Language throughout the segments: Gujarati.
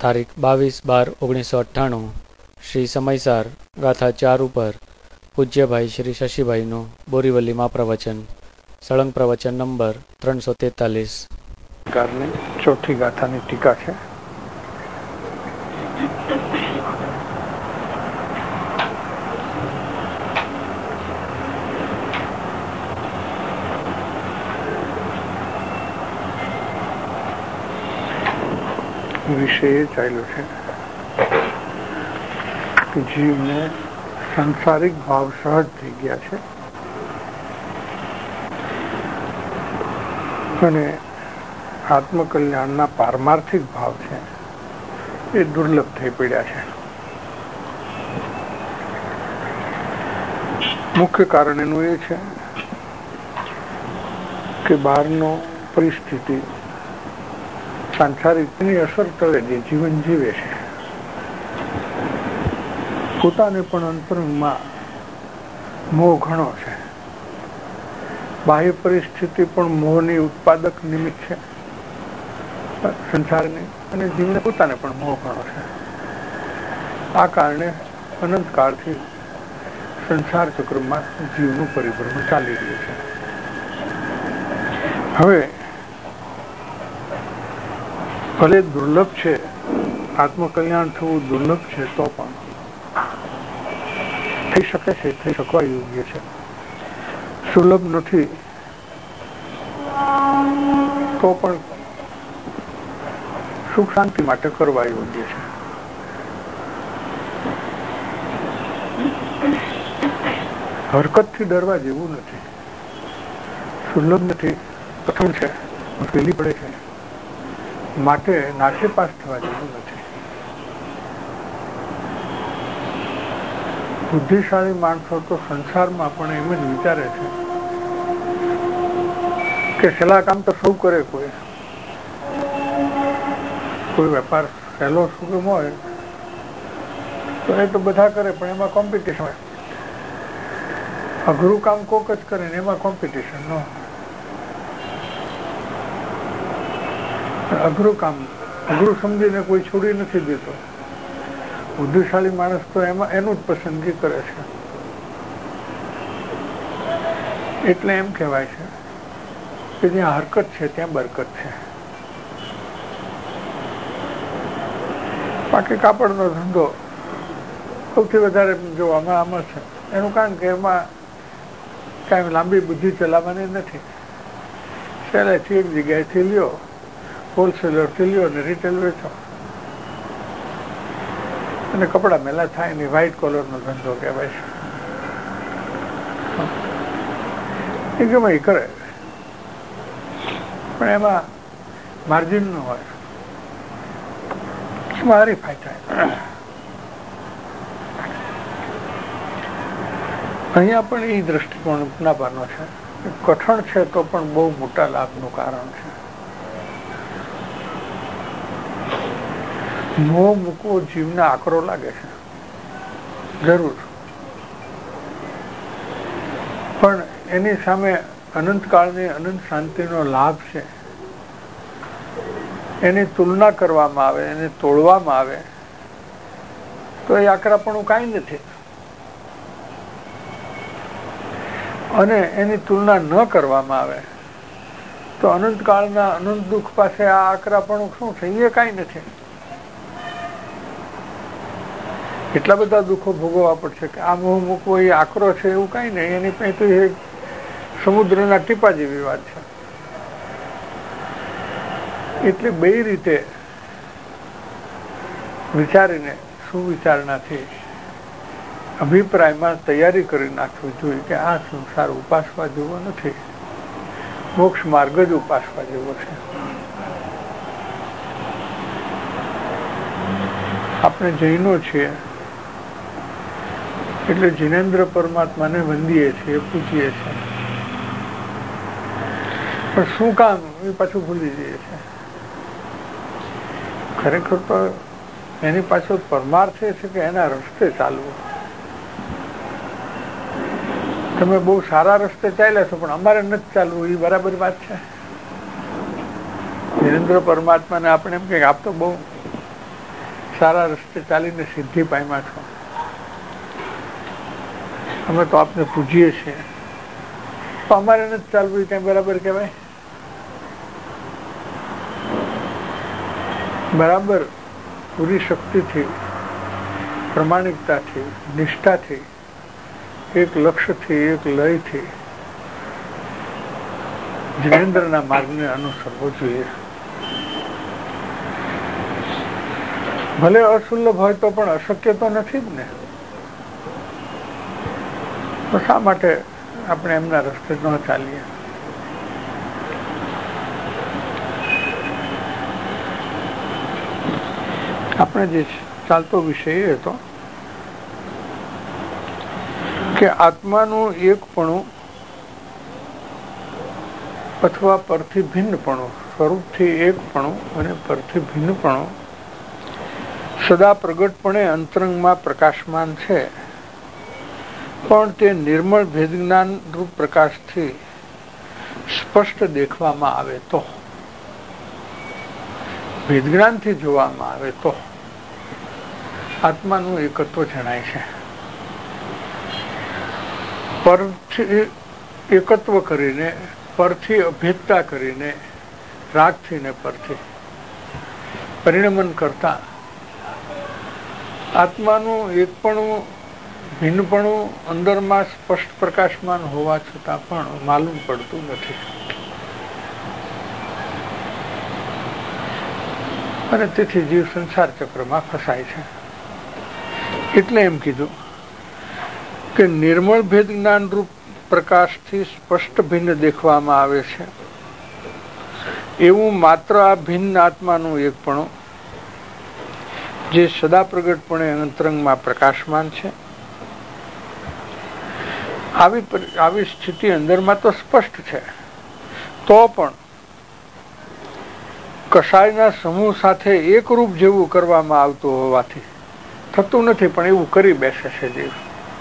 તારીખ 22/12/1998 શ્રી સમયસાર ગાથા 4 ઉપર પૂજ્યભાઈ શ્રી શશીભાઈનું બોરીવલીમાં પ્રવચન. સળંગ પ્રવચન નંબર 343. ચોથી ગાથાની ટીકા છે. વિષય એ ચાલ્યો છે કે જીવને સંસારિક ભાવ સહજ થઈ ગયા છે અને આત્મકલ્યાણના પારમાર્થિક ભાવ છે એ દુર્લભ થઈ પડ્યા છે. મુખ્ય કારણ એનું એ છે કે બહારનો પરિસ્થિતિ સાંસારિકની અસર તળે જે જીવન જીવે છે પોતાને પણ અંતરંગમાં મોહ ઘણો છે. બાહ્ય પરિસ્થિતિ પણ મોહની ઉત્પાદક નિમિત્ત છે સંસારની, અને જીવને પોતાને પણ મોહ ઘણો છે. આ કારણે અનંતકાળથી સંસાર ચક્રમાં જીવનું પરિભ્રમણ ચાલી રહ્યું છે. હવે ભલે દુર્લભ છે, આત્મકલ્યાણ થવું દુર્લભ છે, તો પણ થઈ શકે છે, થઈ શકવા યોગ્ય છે. સુલભ નથી તો પણ સુખ શાંતિ માટે કરવા યોગ્ય છે. હરકતથી ડરવા જેવું નથી. સુલભ નથી, કઠણ છે, મુશ્કેલી પડે છે, માટે નાસીપાસ થવા જેવું નથી. બુદ્ધિશાળી માણસો તો સંસારમાં પણ એમ જ વિચારે છે કે સહેલા કામ તો સૌ કરે, કોઈ વેપાર સહેલો સુગમ હોય તો એ તો બધા કરે, પણ એમાં કોમ્પિટિશન હોય. અઘરું કામ કોક જ કરે ને એમાં કોમ્પિટિશન ન હોય. અઘરું કામ અઘરું સમજીને કોઈ છોડી નથી દેતો. બુદ્ધિશાળી માણસ તો એમાં એનું જ પસંદગી કરે છે. એટલે એમ કહેવાય છે કે જ્યાં હરકત છે ત્યાં બરકત છે. બાકી કાપડનો ધંધો સૌથી વધારે જોવામાં આમાં છે. એનું કારણ કે એમાં કાંઈ લાંબી બુદ્ધિ ચલાવવાની નથી. સહેલેથી એક જગ્યાએથી લ્યો, હોલસેલરથી લ્યો ને રિટેલ વેચો અને કપડા મેલા થાય ને વ્હાઈટ કોલરનો ધંધો કહેવાય છે. એ ગમે એ કરે, પણ એમાં માર્જિન ન હોય, એમાં હરીફાઈ થાય. અહીંયા પણ એ દ્રષ્ટિકોણ અપનાવવાનો છે. કઠણ છે તો પણ બહુ મોટા લાભનું કારણ છે. મોહ મૂકવો જીવને આકરો લાગે છે, જરૂર, પણ એની સામે અનંતકાળની અનંત શાંતિનો લાભ છે. એની તુલના કરવામાં આવે, એને તોડવામાં આવે તો એ આકરાપણું કાંઈ નથી, અને એની તુલના ન કરવામાં આવે તો અનંતકાળના અનંત દુઃખ પાસે આ આકરાપણું શું છે? એ કાંઈ નથી. એટલા બધા દુઃખો ભોગવવા પડશે કે આ મોહ મૂકવો એ આકરો છે એવું કાંઈ નહીં. એની પાસે તો એ સમુદ્રના ટીપા જેવી વાત છે. એટલે બે રીતે વિચારીને સુવિચારણાથી અભિપ્રાયમાં તૈયારી કરી નાખવી જોઈએ કે આ સંસાર ઉપાસવા જેવો નથી, મોક્ષ માર્ગ જ ઉપાસવા જેવો છે. આપણે જૈનો છીએ એટલે જિનેન્દ્ર પરમાત્માને વંદીએ છીએ, પૂજીએ છીએ, પણ શું કામ એ પાછું ભૂલી જઈએ છીએ. ખરેખર તો એની પાછળ પરમાર્થ એ છે કે એના રસ્તે ચાલવું. તમે બહુ સારા રસ્તે ચાલ્યા છો પણ અમારે નથી ચાલવું, એ બરાબર વાત છે. જિનેન્દ્ર પરમાત્માને આપણે એમ કે આપ તો બહુ સારા રસ્તે ચાલીને સિદ્ધિ પામ્યા છો, અમે તો આપને પૂજીએ છીએ, તો અમારે નથી ચાલવું કઈ બરાબર કહેવાય? બરાબર પૂરી શક્તિથી, પ્રમાણિકતાથી, નિષ્ઠાથી, એક લક્ષ્યથી, એક લયથી જિનેન્દ્રના માર્ગને અનુસરવો જોઈએ. ભલે અસુલભ હોય તો પણ અશક્ય તો નથી જ ને. તો શા માટે આપણે એમના રસ્તે ન ચાલીએ? આપણે જે ચાલતો વિષય એ હતો કે આત્માનું એકપણું અથવા પરથી ભિન્નપણું, સ્વરૂપથી એકપણું અને પરથી ભિન્નપણું સદા પ્રગટપણે અંતરંગમાં પ્રકાશમાન છે, પણ તે નિર્મળ ભેદજ્ઞાન રૂપ પ્રકાશથી સ્પષ્ટ દેખવામાં આવે તો, ભેદજ્ઞાનથી જોવામાં આવે તો આત્માનું એકત્વ જણાય છે. પરથી એકત્વ કરીને, પરથી અભેદતા કરીને, રાગથી ને પરથી પરિણમન કરતા આત્માનું એકપણું, ભિન્નપણું અંદરમાં સ્પષ્ટ પ્રકાશમાન હોવા છતાં પણ માલુમ પડતું નથી. અને તેથી જીવ સંસાર ચક્રમાં ફસાય છે. એટલે એમ કીધું કે નિર્મળ ભેદ જ્ઞાન રૂપ પ્રકાશથી સ્પષ્ટ ભિન્ન દેખવામાં આવે છે એવું માત્ર આ ભિન્ન આત્માનું એકપણું, જે સદા પ્રગટપણે અંતરંગમાં પ્રકાશમાન છે, આવી સ્થિતિ અંદરમાં તો સ્પષ્ટ છે, તો પણ કષાયના સમૂહ સાથે એકરૂપ જેવું કરવામાં આવતું હોવાથી થતું નથી, પણ એવું કરી બેસે છે જીવ.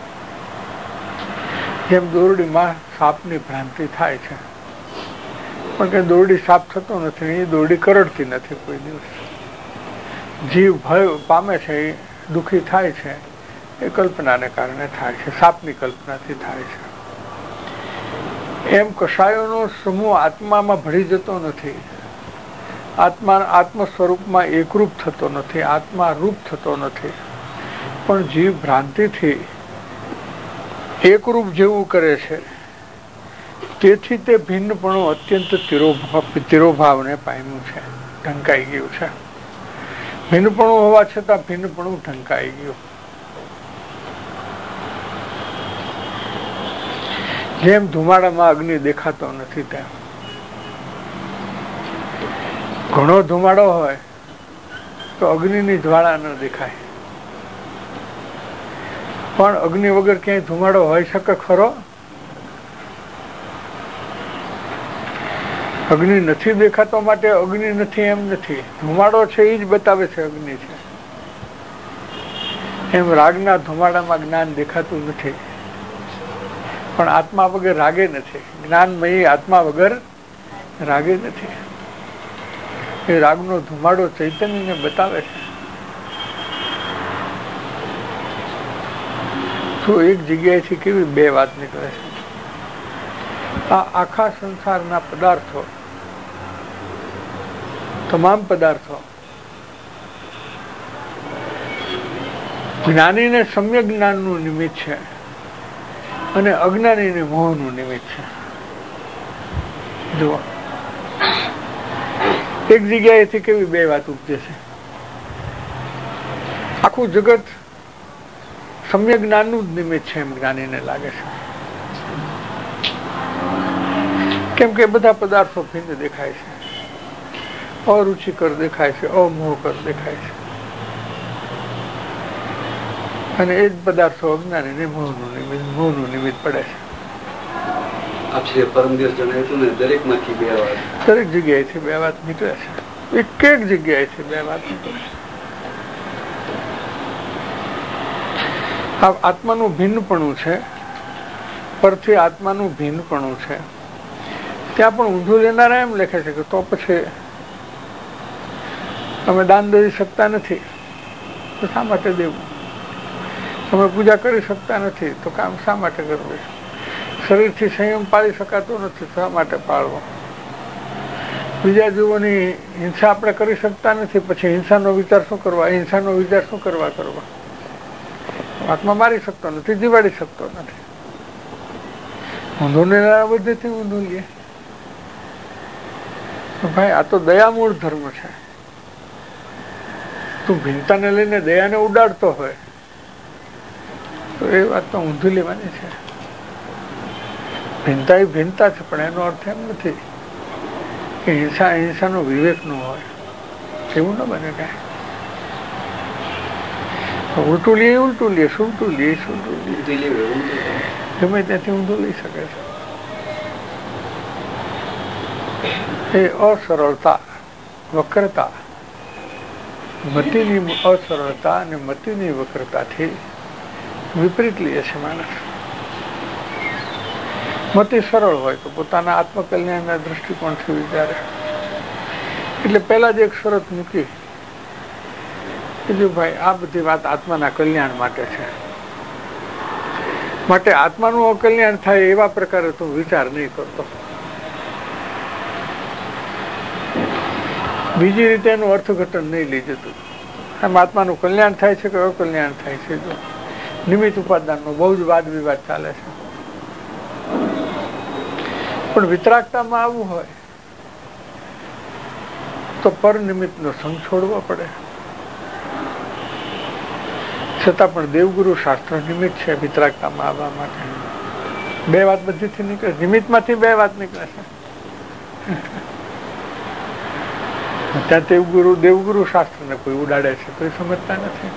જેમ દોરડીમાં સાપની ભ્રાંતિ થાય છે, પણ કે દોરડી સાપ થતો નથી, એ દોરડી કરડતી નથી કોઈ દિવસ. જીવ ભય પામે છે, એ દુઃખી થાય છે, એ કલ્પનાને કારણે થાય છે, સાપની કલ્પનાથી થાય છે. એમ કષાયોનો સમૂહ આત્મામાં ભળી જતો નથી, આત્મ સ્વરૂપમાં એકરૂપ થતો નથી, આત્મા રૂપ થતો નથી, પણ જીવ ભ્રાંતિથી એકરૂપ જેવું કરે છે. તેથી તે ભિન્નપણું અત્યંત તિરોભાવને પામ્યું છે, ઢંકાઈ ગયું છે. ભિન્નપણું હોવા છતાં ભિન્નપણું ઢંકાઈ ગયું. જેમ ધુમાડામાં અગ્નિ દેખાતો નથી, તેમ ઘણો ધુમાડો હોય તો અગ્નિની જ્વાળા ન દેખાય, પણ અગ્નિ વગર ક્યાંય ધુમાડો હોય શકે ખરો? અગ્નિ નથી દેખાતો માટે અગ્નિ નથી એમ નથી, ધુમાડો છે એ જ બતાવે છે અગ્નિ છે. એમ રાગના ધુમાડામાં જ્ઞાન દેખાતું નથી, પણ આત્મા વગર રાગે નથી, જ્ઞાનમયી આત્મા વગર રાગે નથી. એ રાગનો ધુમાડો ચૈતન્યને બતાવે છે. તો એક જગ્યાએથી કેવી બે વાત નીકળે છે. આ આખા સંસારના પદાર્થો, તમામ પદાર્થો જ્ઞાનીને સમ્યક જ્ઞાનનું નિમિત્ત છે અને અજ્ઞાનીને મોહનું નિમિત્ત છે. જુઓ, એક જગ્યાએથી કેવી બે વાત ઉપજે છે. આખું જગત સમ્યક જ્ઞાનનું જ નિમિત્ત છે એમ જ્ઞાનીને લાગે છે, કેમ કે બધા પદાર્થો ભિન્ન દેખાય છે, અરુચિકર દેખાય છે, અમોહકર દેખાય છે, અને એ જ પદાર્થો અજ્ઞાનીને મોહનું નિમિત્ત પડે છે. પરમ દિવસ જણાવ્યું હતું ને, દરેક માંથી બે વાત, દરેક જગ્યાએથી બે વાત નીકળે છે, એક એક જગ્યાએથી બે વાત નીકળે છે. આ આત્માનું ભિન્નપણું છે, પરથી આત્માનું ભિન્નપણું છે. ત્યાં પણ ઊંધું લેનારા એમ લખે છે કે તો પછી અમે દાન દઈ શકતા નથી, તો શા માટે દેવું? તમે પૂજા કરી શકતા નથી તો કામ શા માટે કરવું? શરીરથી સંયમ પાળી શકાતો નથી, શા માટે પાળવો? બીજા જીવોની હિંસા આપણે કરી શકતા નથી, પછી હિંસાનો વિચાર શું કરવા? અહિંસાનો વિચાર શું કરવા? આત્મા મારી શકતો નથી, જીવાડી શકતો નથી. ઊંધું લેનારા બધેથી ઊંધું લે. ભાઈ આ તો દયામૂળ ધર્મ છે. તું ભિન્નતાને લઈને દયાને ઉડાડતો હોય તો એ વાત તો ઊંધું લેવાની છે. ભિન્નતા એ ભિન્નતા છે, પણ એનો અર્થ એમ નથી કે હિંસા અહિંસાનો વિવેક ન હોય. એવું ન બને કાંઈ. ઉલટું લે ઉલટું લે, સુલટું લે સુલટું લે, ગમે ત્યાંથી ઊંધું લઈ શકે છે. એ અસરળતા, વક્રતા, મતિની અસરળતા અને મતિની વક્રતાથી વિપરીત લે છે માણસ. મતિ સરળ હોય તો પોતાના આત્મકલ્યાણના દ્રષ્ટિકોણથી વિચારે. એટલે પહેલા જ એક શરત મૂકી કીધું, ભાઈ આ બધી વાત આત્માના કલ્યાણ માટે છે, માટે આત્માનું અકલ્યાણ થાય એવા પ્રકારે તું વિચાર નહીં કરતો. બીજી રીતે એનું અર્થઘટન નહીં લઈ જતું. આમ આત્માનું કલ્યાણ થાય છે કે અકલ્યાણ થાય છે, જો નિમિત્ત ઉપાદાનનો બહુ જ વાદ વિવાદ ચાલે છે. પણ વિતરાગતામાં આવવું હોય તો પર નિમિત્તનો સંગ છોડવો પડે. છતાં પણ દેવગુરુ શાસ્ત્ર નિમિત્ત છે વિતરાગતામાં આવવા માટે. બે વાત બધીથી નીકળે, નિમિત્તમાંથી બે વાત નીકળે છે. ત્યાં દેવગુરુ શાસ્ત્રને કોઈ ઉડાડે છે તો એ સમજતા નથી.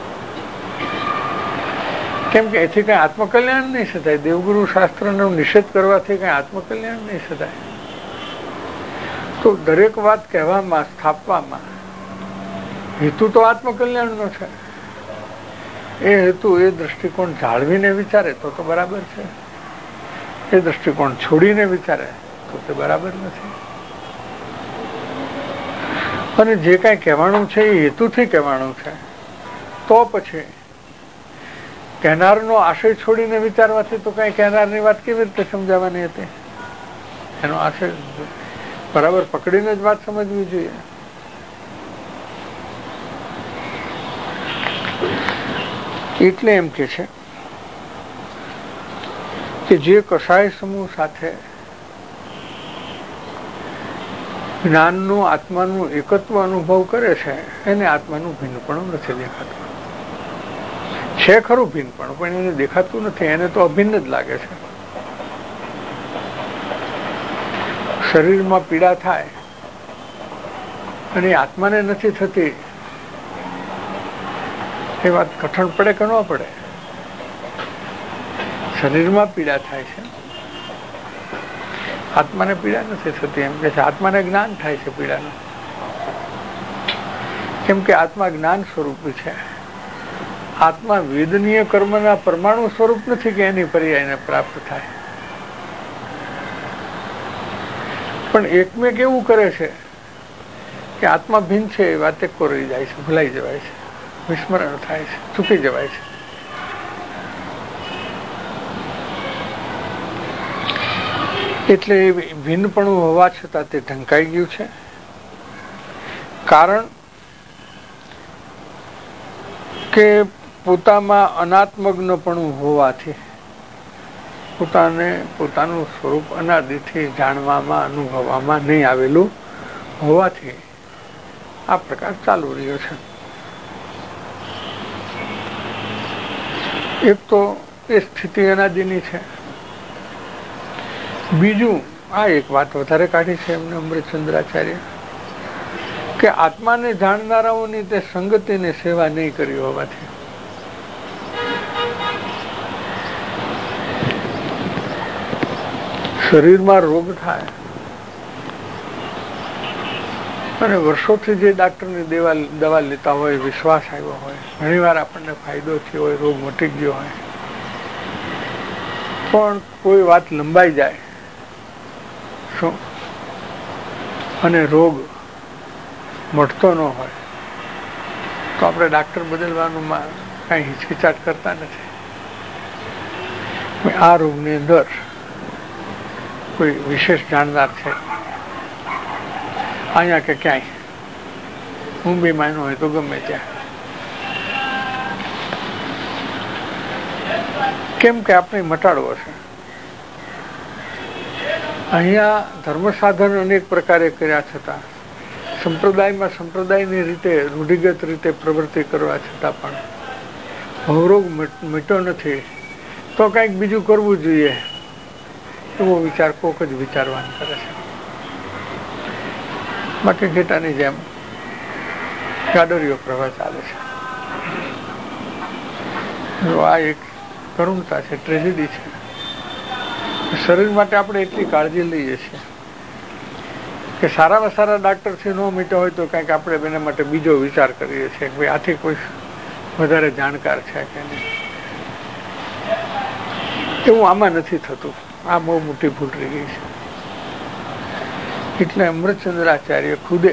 કેમ કે એથી કઈ આત્મકલ્યાણ નહીં સદાય. દેવગુરુ શાસ્ત્રનો નિષેધ કરવાથી કઈ આત્મકલ્યાણ નહીં સદાય. તો દરેક વાત કહેવામાં, સ્થાપવામાં હેતુ તો આત્મકલ્યાણનો છે. એ હેતુ, એ દ્રષ્ટિકોણ જાળવીને વિચારે તો બરાબર છે. એ દ્રષ્ટિકોણ છોડીને વિચારે તો તે બરાબર નથી. અને જે કાંઈ કહેવાનું છે એ હેતુથી કહેવાનું છે, તો પછી કહેનારનો આશય છોડીને વિચારવાથી તો કાંઈ કહેનારની વાત કેવી રીતે સમજાવવાની હતી? એનો આશય બરાબર પકડીને જ વાત સમજવી જોઈએ. એટલે એમ કે છે કે જે કસાય સમૂહ સાથે જ્ઞાનનું, આત્માનું એકત્વ અનુભવ કરે છે એને આત્માનું ભિન્નપણું નથી દેખાતું. છે ખરું ભિન્નપણું, પણ એને દેખાતું નથી. એને તો અભિન્ન જ લાગે છે. શરીરમાં પીડા થાય અને આત્માને નથી થતી એ વાત કઠણ પડે કે ન પડે? શરીરમાં પીડા થાય છે, આત્માને પીડા નથી થતી. એમ કે છે આત્માને જ્ઞાન થાય છે પીડાનું. કેમ કે આત્મા જ્ઞાન સ્વરૂપી છે. આત્મા વેદનીય કર્મના પરમાણુ સ્વરૂપ નથી કે એની પર્યાયને પ્રાપ્ત થાય. પણ એકમેક એવું કરે છે કે આત્મા ભિન્ન છે એ વાત એક રહી જાય છે, ભૂલાઈ જવાય છે, વિસ્મરણ થાય છે, ચૂકી જવાય છે. એટલે ભિન્નપણું હોવા છતાં તે ઢંકાઈ ગયું છે. કારણ કે પોતામાં અનાત્મજ્ઞપણું હોવાથી, પોતાનું સ્વરૂપ અનાદિથી જાણવામાં, અનુભવવામાં નહીં આવેલું હોવાથી આ પ્રકાર ચાલુ રહ્યો છે. એક તો એ સ્થિતિ અનાદિની છે. બીજું, આ એક વાત વધારે કાઢી છે એમને અમૃતચંદ્રાચાર્ય, કે આત્માને જાણનારાઓની તે સંગતિને સેવા નહીં કરી હોવાથી શરીરમાં રોગ થાય અને વર્ષોથી જે ડાક્ટરની દવા લેતા હોય, વિશ્વાસ આવ્યો હોય, ઘણી વાર આપણને ફાયદો થયો હોય, રોગ મટી ગયો હોય, પણ કોઈ વાત લંબાઈ જાય શું અને રોગ મટતો ન હોય તો આપણે ડાક્ટર બદલવાનું કઈ હિચકિચાટ કરતા નથી. આ રોગની અંદર કોઈ વિશેષ જાણનાર છે અહીંયા કે ક્યાંય, મુંબઈમાં ન હોય તો ગમે ત્યાં, કેમ કે આપણે મટાડવો છે. અહીંયા ધર્મ સાધન અનેક પ્રકારે કર્યા છતાં, સંપ્રદાયમાં સંપ્રદાયની રીતે રૂઢિગત રીતે પ્રવૃત્તિ કરવા છતાં પણ ભવરોગ મટ્યો નથી. તો કંઈક બીજું કરવું જોઈએ એવો વિચાર કોક જ વિચારવાન કરે છે. બાકી ઘેટાની જેમ ગાડરિયો પ્રવાહ ચાલે છે. આ એક કરુણતા છે, ટ્રેજેડી છે. શરીર માટે આપણે એટલી કાળજી લઈએ છીએ કે સારામાં સારા ડાક્ટરથી ન મીટો હોય તો કંઈક આપણે એના માટે બીજો વિચાર કરીએ છીએ કે ભાઈ આથી કોઈ વધારે જાણકાર છે કે નહીં. એવું આમાં નથી થતું. આ બહુ મોટી ભૂલ રહી ગઈ છે. એટલે અમૃતચંદ્રાચાર્ય ખુદે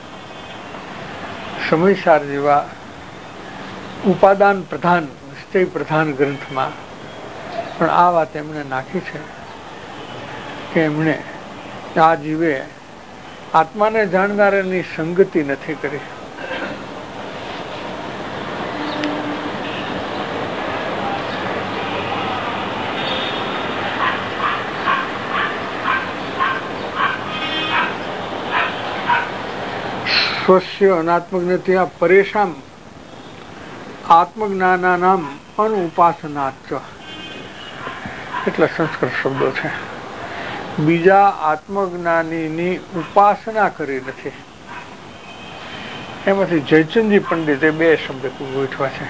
સમયસાર જેવા ઉપાદાન પ્રધાન, નિશ્ચય પ્રધાન ગ્રંથમાં પણ આ વાત એમણે નાખી છે કે એમણે આ જીવે આત્માને જાણનારાની સંગતિ નથી કરી. સ્વસ્ય અનાત્મજ્ઞતયા પરેશાન આત્મજ્ઞાનાનામ અનુપાસનાચ. એટલા સંસ્કૃત શબ્દો છે. બીજા આત્મજ્ઞાનીની ઉપાસના કરી નથી. એમાંથી જયચંદજી પંડિતે બે શબ્દ ગોઠવા છે.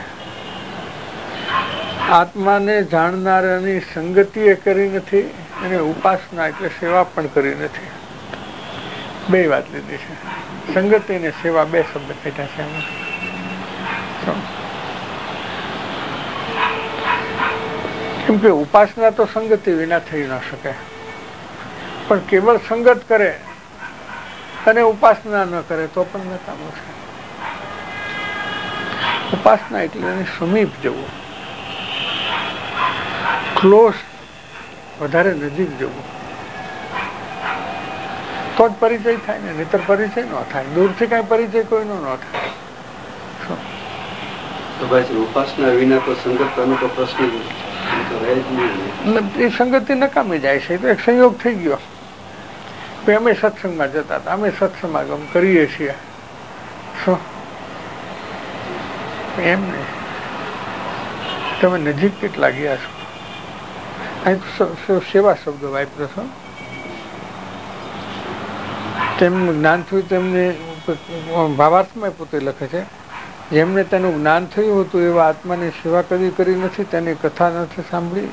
આત્માને જાણનારાની સંગતિ કરી નથી અને ઉપાસના એટલે સેવા પણ કરી નથી. બે વાત લીધી છે. સંગતિ અને સેવા બે શબ્દ કાઢ્યા છે. કેમ કે ઉપાસના તો સંગતિ વિના થઈ ન શકે. પણ કેવળ સંગત કરે અને ઉપાસના ન કરે તો પણ નકામું છે. ઉપાસના એટલે એની સમીપ જવું, ક્લોઝ, વધારે નજીક જવું, તો જ પરિચય થાય ને, નહીતર પરિચય ન થાય. દૂરથી કઈ પરિચય કોઈનો ન થાય. ઉપાસના વિના તો સંગતનો તો પ્રશ્ન એ સંગતિ નકામી જાય છે. તો એક સંયોગ થઈ ગયો. અમે સત્સંગમાં જતા હતા, અમે સત્સમાગમ કરીએ છીએ, શું એમ નહીં. તમે નજીક કેટલા ગયા છો? અહીં સેવા શબ્દ વાપરો છો. તેમનું જ્ઞાન થયું તેમને ભાવાર્થમાં પોતે લખે છે, જેમને તેનું જ્ઞાન થયું હતું એવા આત્માની સેવા કદી કરી નથી, તેની કથા નથી સાંભળી,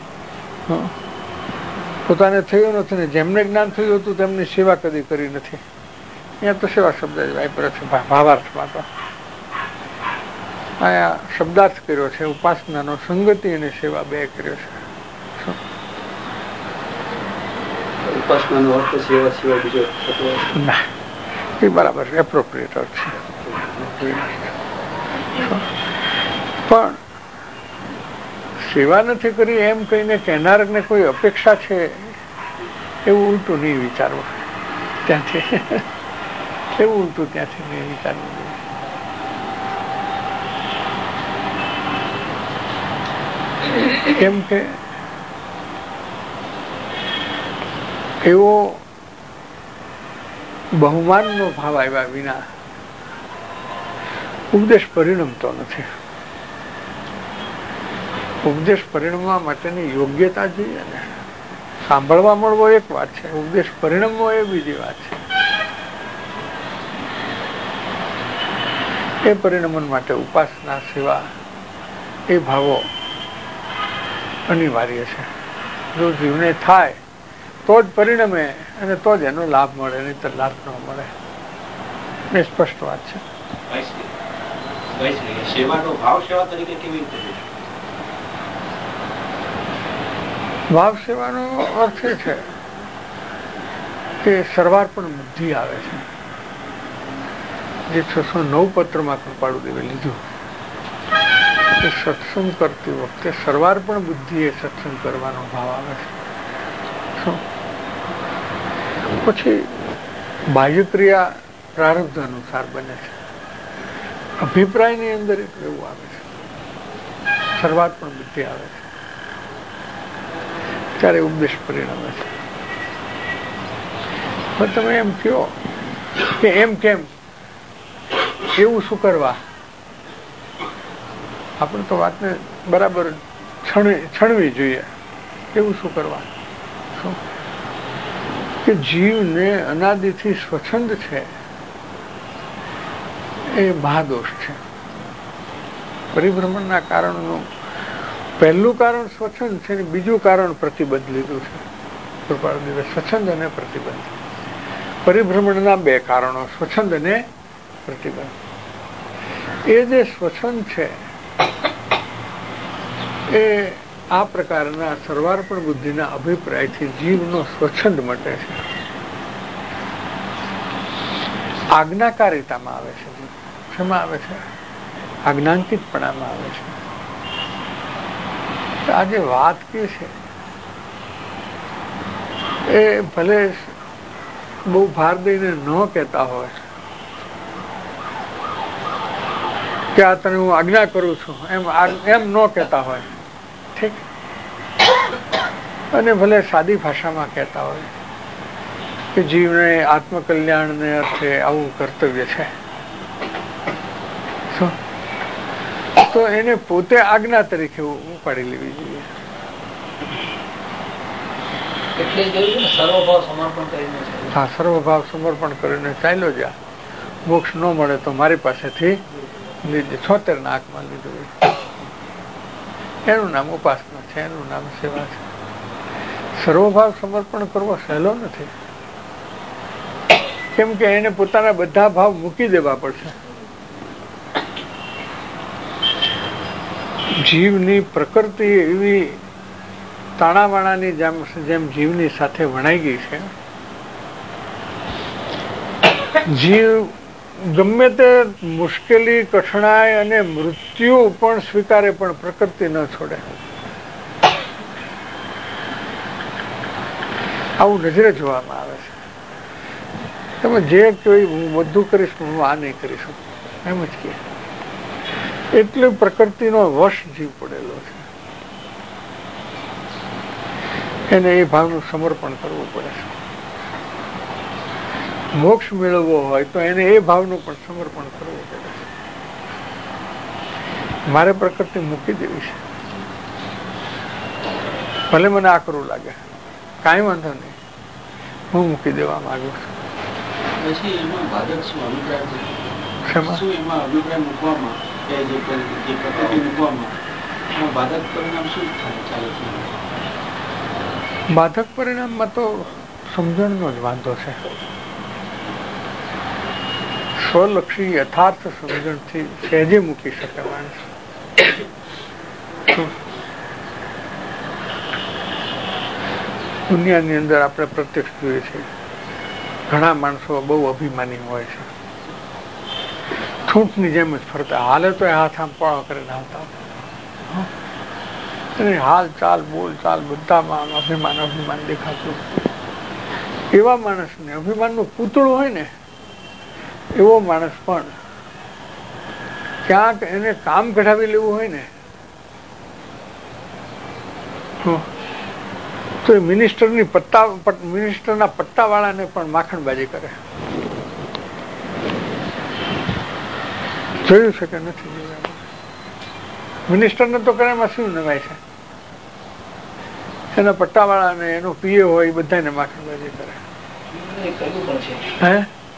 પોતાને થયું નથી ને જેમને જ્ઞાન થયું હતું તેમની સેવા કદી કરી નથી. અહીંયા તો સેવા શબ્દ જ વાપર્યો છે ભાવાર્થમાં. તો અહીંયા શબ્દાર્થ કર્યો છે ઉપાસનાનો, સંગતિ અને સેવા બે કર્યો છે. ઉપાસનાનો અર્થ સેવા સિવાય બીજો ના, એ બરાબર છે, એપ્રોપ્રિએટ અર્થ છે. પણ સેવા નથી કરી એમ કહીને કહેનારને કોઈ અપેક્ષા છે એવું ઉલટું નહીં વિચારવું. ત્યાંથી એવું ઉલટું ત્યાંથી નહીં વિચારવું. કેમ કે એવો બહુમાનનો ભાવ આવ્યા વિના ઉપદેશ પરિણમતો નથી. ઉપદેશ પરિણમવા માટેની યોગ્યતા જોઈએ ને. સાંભળવા મળવો એક વાત છે, ઉપદેશ પરિણમવો એ બીજી વાત છે. એ પરિણમન માટે ઉપાસના, સેવા એ ભાવો અનિવાર્ય છે. જો જીવને થાય તો જ પરિણમે અને તો જ એનો લાભ મળે, નહીં તો લાભ ન મળે. એ સ્પષ્ટ વાત છે. ભાવ સેવાનો અર્થ એ છે કે સર્વાર્પણ બુદ્ધિ આવે છે, જે 609 પત્રમાં કૃપાળુ દેવે લીધું. કે સત્સંગ કરતી વખતે સર્વાર્પણ બુદ્ધિ એ સત્સંગ કરવાનો ભાવ આવે છે. પછી બાહ્ય ક્રિયા પ્રારબ્ધ અનુસાર બને છે. અભિપ્રાયની અંદર એવું આવે છે, સર્વાર્પણ બુદ્ધિ આવે છે ત્યારે ઉપદેશ પરિણમે છે. પણ તમે એમ કહો કે એમ કેમ, એવું શું કરવા, આપણે તો વાતને બરાબર છણવી જોઈએ. એવું શું કરવા? કે જીવને અનાદિથી સ્વચ્છંદ છે એ મહાદોષ છે. પરિભ્રમણના કારણનું પહેલું કારણ સ્વચ્છંદ છે ને બીજું કારણ પ્રતિબંધ લીધું છે કૃપાળુદેવે. સ્વચ્છંદ અને પ્રતિબંધ, પરિભ્રમણના બે કારણો, સ્વચ્છંદ અને પ્રતિબંધ. એ જે સ્વચ્છંદ છે એ આ પ્રકારના સર્વાર્પણ બુદ્ધિના અભિપ્રાયથી જીવનો સ્વચ્છંદ મટે છે. આજ્ઞાકારિતામાં આવે છે. શેમાં આવે છે? આજ્ઞાંકિતપણામાં આવે છે. આજે વાત કે છે એ ભલે બહુ ભાર દઈને ન કહેતા હોય કે આ તને હું આજ્ઞા કરું છું, એમ ન કહેતા હોય, ઠીક, અને ભલે સાદી ભાષામાં કહેતા હોય કે જીવને આત્મકલ્યાણને અર્થે આવું કર્તવ્ય છે, તો એને પોતે આજ્ઞા તરીકે ઉપાડી લેવી જોઈએ. હા, સર્વભાવ સમર્પણ કરીને ચાલ્યો જા. મોક્ષ ન મળે તો મારી પાસેથી લીધે 76 ના આંખમાં લીધું. એનું નામ ઉપાસના છે, એનું નામ સેવા છે. સર્વભાવ સમર્પણ કરવો સહેલો નથી, કેમ કે એને પોતાના બધા ભાવ મૂકી દેવા પડશે. જીવની પ્રકૃતિ એવી તાણાવાણાની જેમ જીવની સાથે વણાઈ ગઈ છે. જીવ ગમે તે મુશ્કેલી, કઠણાઈ અને મૃત્યુ પણ સ્વીકારે પણ પ્રકૃતિ ન છોડે. આવું નજરે જોવામાં આવે છે. તમે જે કોઈ હું બધું કરીશ, હું આ નહીં કરી શકું, એમ જ કે એટલે પ્રકૃતિનો વશ જીવ પડેલો છે. એને એ ભાવનું સમર્પણ કરવું પડે છે. મોક્ષ મેળવવો હોય તો એને એ ભાવનું પણ સમર્પણ કરવું પડે છે. મારે પ્રકૃતિ મૂકી દેવી છે, ભલે મને આકરું લાગે, કાંઈ વાંધો નહીં, હું મૂકી દેવા માંગુ છું. પછી એમાં બાધક શું અભિપ્રાય છે? શેમાં? શું એમાં અભિપ્રાય મૂકવામાં, જે પ્રકૃતિ મૂકવામાં બાધક પરિણામ શું ચાલે છે? બાધક પરિણામમાં તો સમજણનો જ વાંધો છે. સ્વલક્ષી યથાર્થ સમજણથી સહેજે મૂકી શકે માણસ. દુનિયાની અંદર આપણે પ્રત્યક્ષ જોઈએ છીએ, ઘણા માણસો બહુ અભિમાની હોય છે, છૂટની જેમ જ ફરતા, હાલે તો હાથ આમ પોળો કરીને આવતા, હાલ ચાલ બોલ ચાલ બધામાં અભિમાન દેખાતું. એવા માણસને અભિમાનનું પૂતળું હોય ને, એવો માણસ પણ ક્યાંક એને કામ કઢાવી લેવું હોય ને તો એ મિનિસ્ટરના પટ્ટાવાળાને પણ માખણબાજી કરે. જોયું છે કે નથી જોયું? મિનિસ્ટરને તો કરે એમાં શું નવાય છે? એના પટ્ટાવાળાને, એનો પીએ હોય, એ બધાને માખણબાજી કરે. હે,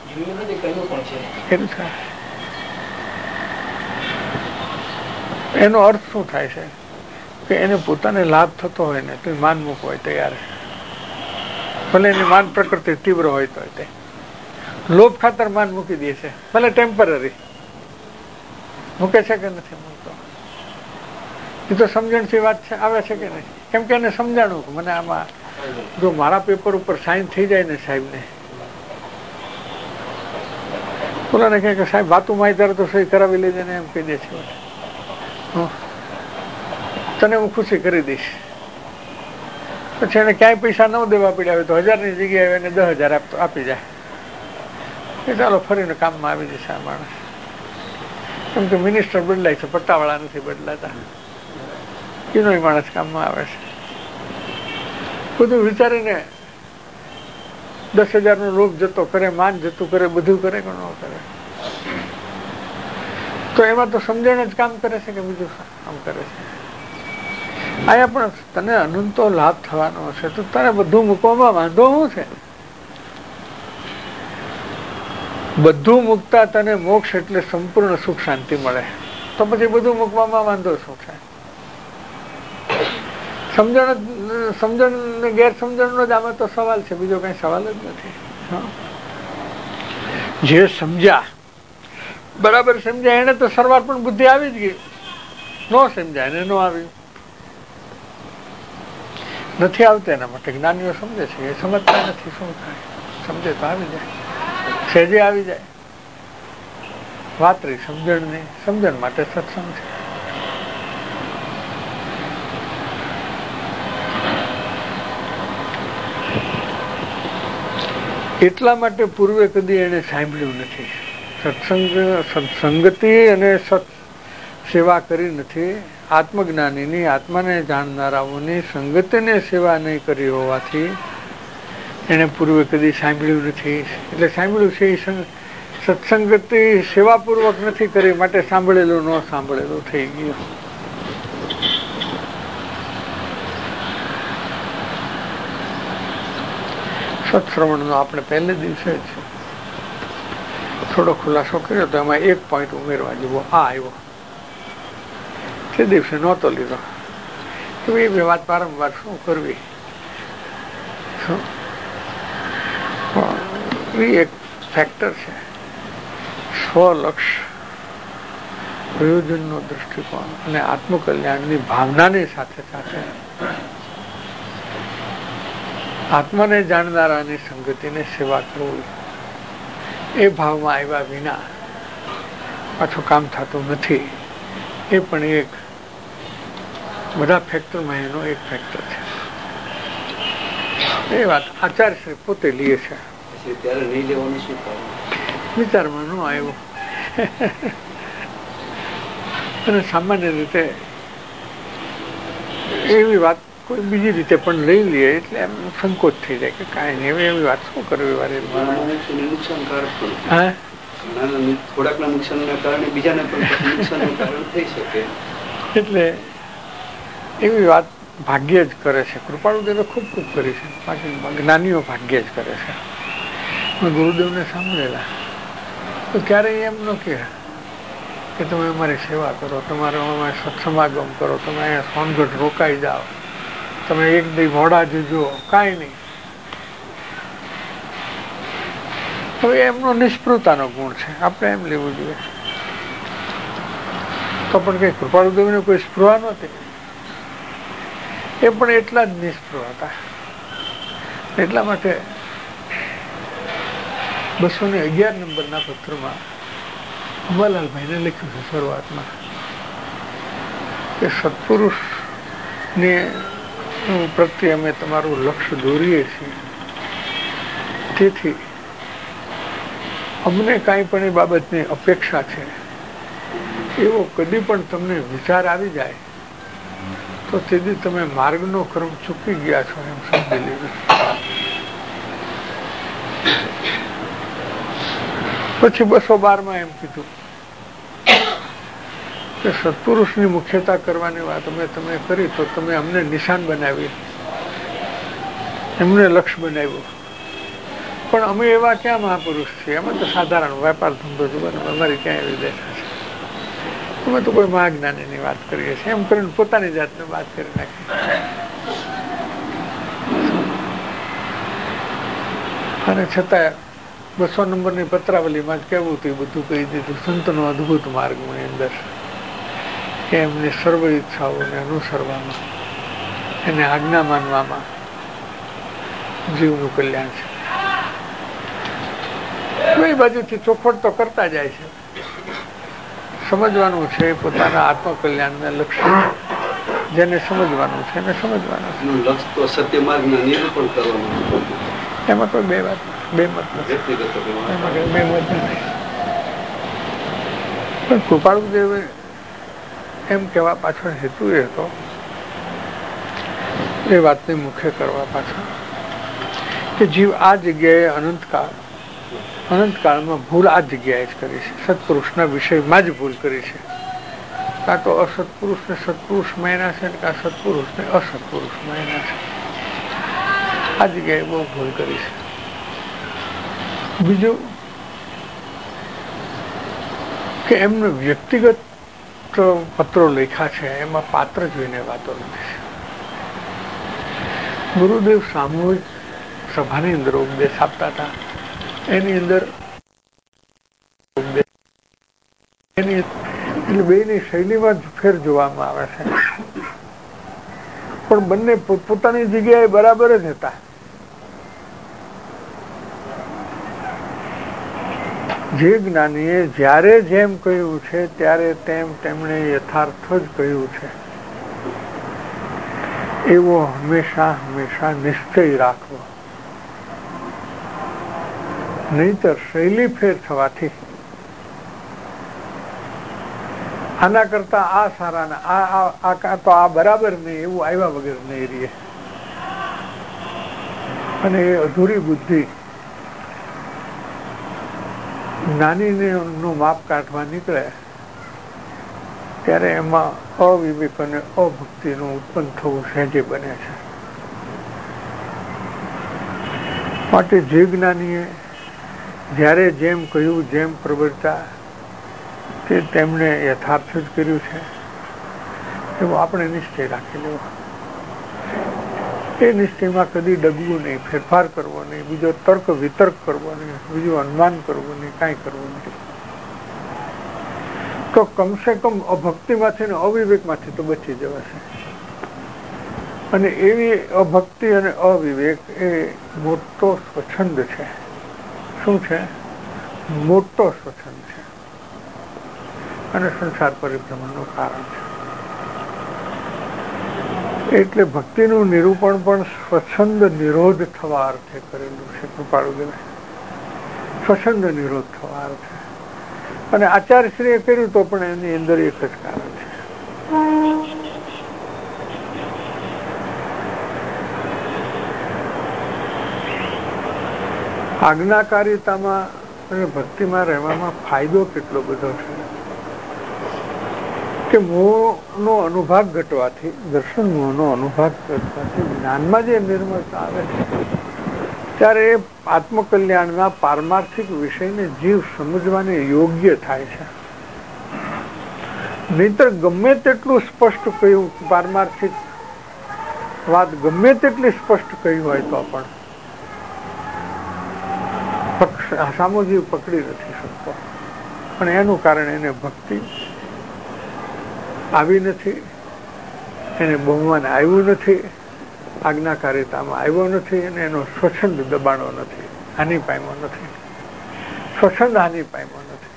એનો અર્થ શું થાય છે? કે એને પોતાને લાભ થતો હોય ને તો માન મૂકવા તૈયાર છે, ભલે એની માન પ્રકૃતિ તીવ્ર હોય તો. તે લોભ ખાતર માન મૂકી દે છે, ભલે ટેમ્પરરી મૂકે છે કે નથી મૂકતો, એ તો સમજણથી વાત છે, આવે છે કે નહીં? કેમ કે એને સમજાણું કે મને આમાં જો મારા પેપર ઉપર સાઈન થઈ જાય ને સાહેબને, બોલાને કહે કે સાહેબ વાતું માહિતી તો સહી કરાવી લેજે ને, એમ કહી દે છે. તને હું ખુશી કરી દઈશ. પછી એને ક્યાંય પૈસા ન દેવા પડ્યા હોય તો 1000ની જગ્યાએ એને 10,000 આપી જાય કે ચાલો ફરીને કામમાં આવી જશે આ માણસ. કેમ કે મિનિસ્ટર બદલાય છે, પટ્ટાવાળા નથી બદલાતા. એનો માણસ કામમાં આવે છે. બધું વિચારીને 10,000નો લોભ જતો કરે, માન જતું કરે, બધું કરે કે ન કરે. તો એમાં તો સમજણ જ કામ કરે છે કે બીજું કામ કરે છે? અહીંયા પણ તને અનંતો લાભ થવાનો હશે તો તારે બધું મૂકવામાં વાંધો શું છે? બધું મૂકતા તને મોક્ષ એટલે સંપૂર્ણ સુખ શાંતિ મળે, તો પછી બધું મૂકવામાં વાંધો શું છે? સમજણ ને ગેરસમજણનો જ આમાં તો સવાલ છે, બીજો કઈ સવાલ જ નથી. જે સમજ્યા, બરાબર સમજ્યા એને તો સરવાર પણ બુદ્ધિ આવી જ ગઈ. ન સમજાય એને ન આવી, નથી આવતા એના માટે જ્ઞાનીઓ સમજે છે. એ સમજતા નથી શું થાય, સમજે તો આવી જાય, સહેજે આવી જાય. વાત રહી સમજણ નહીં, સમજણ માટે સત્સંગ છે. એટલા માટે પૂર્વે કદી એને સાંભળ્યું નથી. સત્સંગતિ અને સત સેવા કરી નથી. આત્મજ્ઞાનીની, આત્માને જાણનારાઓની સંગતિને સેવા નહીં કરી હોવાથી એને પૂર્વે કદી સાંભળ્યું નથી. એટલે સાંભળ્યું છે એ સત્સંગતિ સેવાપૂર્વક નથી કરી, માટે સાંભળેલું ન સાંભળેલું થઈ ગયું. સત્શ્રવણનો આપણે પહેલે દિવસે જ થોડો ખુલાસો કર્યો તો એમાં એક પોઈન્ટ ઉમેરવા જેવો આ આવ્યો. તે દિવસે નહોતો લીધો. એ વાત વારંવાર શું કરવી, એ એક ફેક્ટર છે. સ્વલક્ષ, પ્રયોજનનો દૃષ્ટિકોણ અને આત્મકલ્યાણની ભાવનાની સાથે સાથે આત્માને જાણનારાની સંગતિને સેવા કરવી, એ ભાવમાં આવ્યા વિના પાછું કામ થતું નથી. એ પણ એક બધા ફેક્ટરમાં એનો એક ફેક્ટર છે. એ વાત આચાર્ય પોતે લે છે. વિચારમાં ન આવ્યો અને સામાન્ય રીતે એવી વાત કોઈ બીજી રીતે પણ લઈ લે એટલે એમ સંકોચ થઈ જાય કે કાંઈ નહીં, એવી વાત શું કરવી વારે. એટલે એવી વાત ભાગ્ય જ કરે છે. કૃપાળુદેવે ખૂબ કરી છે, બાકી જ્ઞાનીઓ ભાગ્ય જ કરે છે. ગુરુદેવને સાંભળેલા તો ક્યારેય એમ ન કહે કે તમે અમારી સેવા કરો, તમારો અમારે સત્સમાગમ કરો, તમે અહીંયા સોનગઢ રોકાઈ જાઓ, તમે એક દી મોડા જજો, કાંઈ નહીં. હવે એમનો નિષ્પૃતાનો ગુણ છે, આપણે એમ લેવું જોઈએ. તો પણ કઈ કૃપાળુદેવને કોઈ સ્પૃહા નહોતી, એ પણ એટલા જ નિષ્પૃહ હતા. એટલા માટે 211 નંબરના પત્રમાં અંબાલાલભાઈને લખ્યું છે શરૂઆતમાં કે સત્પુરુષને પ્રત્યે અમે તમારું લક્ષ્ય દોરીએ છીએ, તેથી અમને કાંઈ પણ એ બાબતની અપેક્ષા છે એવો કદી પણ તમને વિચાર આવી જાય તો તેથી તમે માર્ગનો ક્રમ ચૂકી ગયા છો એમ સમજી લેવું. પછી 212માં એમ કીધું કે સત્પુરુષની મુખ્યતા કરવાની વાત અમે તમે કરી તો તમે અમને નિશાન બનાવી, એમને લક્ષ્ય બનાવ્યું. પણ અમે એવા ક્યાં મહાપુરુષ છીએ? અમે તો સાધારણ વેપાર ધંધો જોવાનો, અમારી ક્યાં એવી દેખા છે? અમે તો કોઈ મહાજ્ઞાનીની વાત કરીએ છીએ એમ કરીને પોતાની જાતને વાત કરી નાખી. અને છતાં 200 નંબરની પત્રાવલીમાં જ કેવું હતું બધું કહી દીધું. સંતનો અદભુત માર્ગની અંદર કે એમની સર્વ ઈચ્છાઓને અનુસરવામાં, એને આજ્ઞા માનવામાં જીવનું કલ્યાણ છે. બે બાજુથી ચોખવટ તો કરતા જાય છે. સમજવાનું છે પોતાના આત્મકલ્યાણને લક્ષ્ય જેને સમજવાનું છે એને સમજવાનું છે. લક્ષ્ય તો સત્ય માર્ગના નિરૂપણ કરવાનું. એમાં કોઈ બે મત નથી. પણ કૃપાળુદેવે એમ કહેવા પાછળ હેતુ એ હતો, એ વાતને મુખ્ય કરવા પાછળ, કે જીવ આ જગ્યાએ અનંતકાળમાં ભૂલ આ જગ્યાએ જ કરી છે. સત્પુરુષના વિષયમાં જ ભૂલ કરી છે. કાં તો અસત્પુરુષને સત્પુરુષ માન્યા છે, કાં સત્પુરુષને અસત્પુરુષ માન્યા છે. આ જગ્યાએ બહુ ભૂલ કરી છે. બીજું કે એમને વ્યક્તિગત પત્રો લખ્યા છે, એમાં પાત્ર જોઈને વાતો નથી. ગુરુદેવ સામૂહિક સભાની અંદર ઉપદેશ આપતા હતા, એની અંદર એટલે બેની શૈલીમાં જ ફેર જોવામાં આવે છે. પણ બંને પોતાની જગ્યાએ બરાબર જ હતા. જે જ્ઞાનીએ જ્યારે જેમ કહ્યું છે ત્યારે તેમણે યથાર્થ જ કહ્યું છે, એવો હંમેશા નિશ્ચય રાખવો. નહીતર શૈલી ફેર થવાથી આના કરતા આ સારા તો આ બરાબર નહીં એવું આવ્યા વગર નહીં રહીએ. અને એ અધૂરી બુદ્ધિ જ્ઞાનીનું માપ કાઢવા નીકળે ત્યારે એમાં અવિવેક અને અભક્તિનું ઉત્પન્ન થવું સહેજે બને છે. માટે જે જ્ઞાનીએ જ્યારે જેમ કહ્યું, જેમ પ્રવર્તા, તે તેમણે યથાર્થ જ કર્યું છે, એવો આપણે નિશ્ચય રાખી લેવો. એ નિશ્ચયમાં કદી ડગવું નહીં, ફેરફાર કરવો નહીં, બીજો તર્ક વિતર્ક કરવો નહીં, બીજું અનુમાન કરવું નહીં, કાંઈ કરવું નહીં. તો કમસે કમ અભક્તિમાંથી ને અવિવેકમાંથી તો બચી જવાશે. અને એવી અભક્તિ અને અવિવેક એ મોટો સ્વચ્છંદ છે. શું છે? મોટો સ્વચ્છંદ છે અને સંસાર પરિભ્રમણનું કારણ છે. એટલે ભક્તિનું નિરૂપણ પણ સ્વચ્છંદ નિરોધ થવા અર્થે કરેલું છે કૃપાળુદેવે. સ્વચ્છંદ નિરોધ થવા અર્થે. અને આચાર્યશ્રીએ કર્યું તો પણ એની અંદર એક જ કારણ છે. આજ્ઞાકારિતામાં અને ભક્તિમાં રહેવામાં ફાયદો કેટલો બધો છે કે મોહનો અનુભાગ ઘટવાથી, દર્શન મોહનો અનુભાગ ઘટવાથી જ્ઞાનમાં જે નિર્મળતા આવે છે ત્યારે એ આત્મકલ્યાણના પારમાર્થિક વિષયને જીવ સમજવાને યોગ્ય થાય છે. નહીતર ગમે તેટલું સ્પષ્ટ કહ્યું, પારમાર્થિક વાત ગમે તેટલી સ્પષ્ટ કહ્યું હોય તો પણ સામો જીવ પકડી નથી શકતો. પણ એનું કારણ એને ભક્તિ આવી નથી, એને બહુમાન આવ્યું નથી, આજ્ઞાકારિતામાં આવ્યો નથી, અને એનો સ્વચ્છંદ દબાણો નથી, હાનિ પામ્યો નથી. સ્વચ્છંદ હાનિ પામ્યો નથી.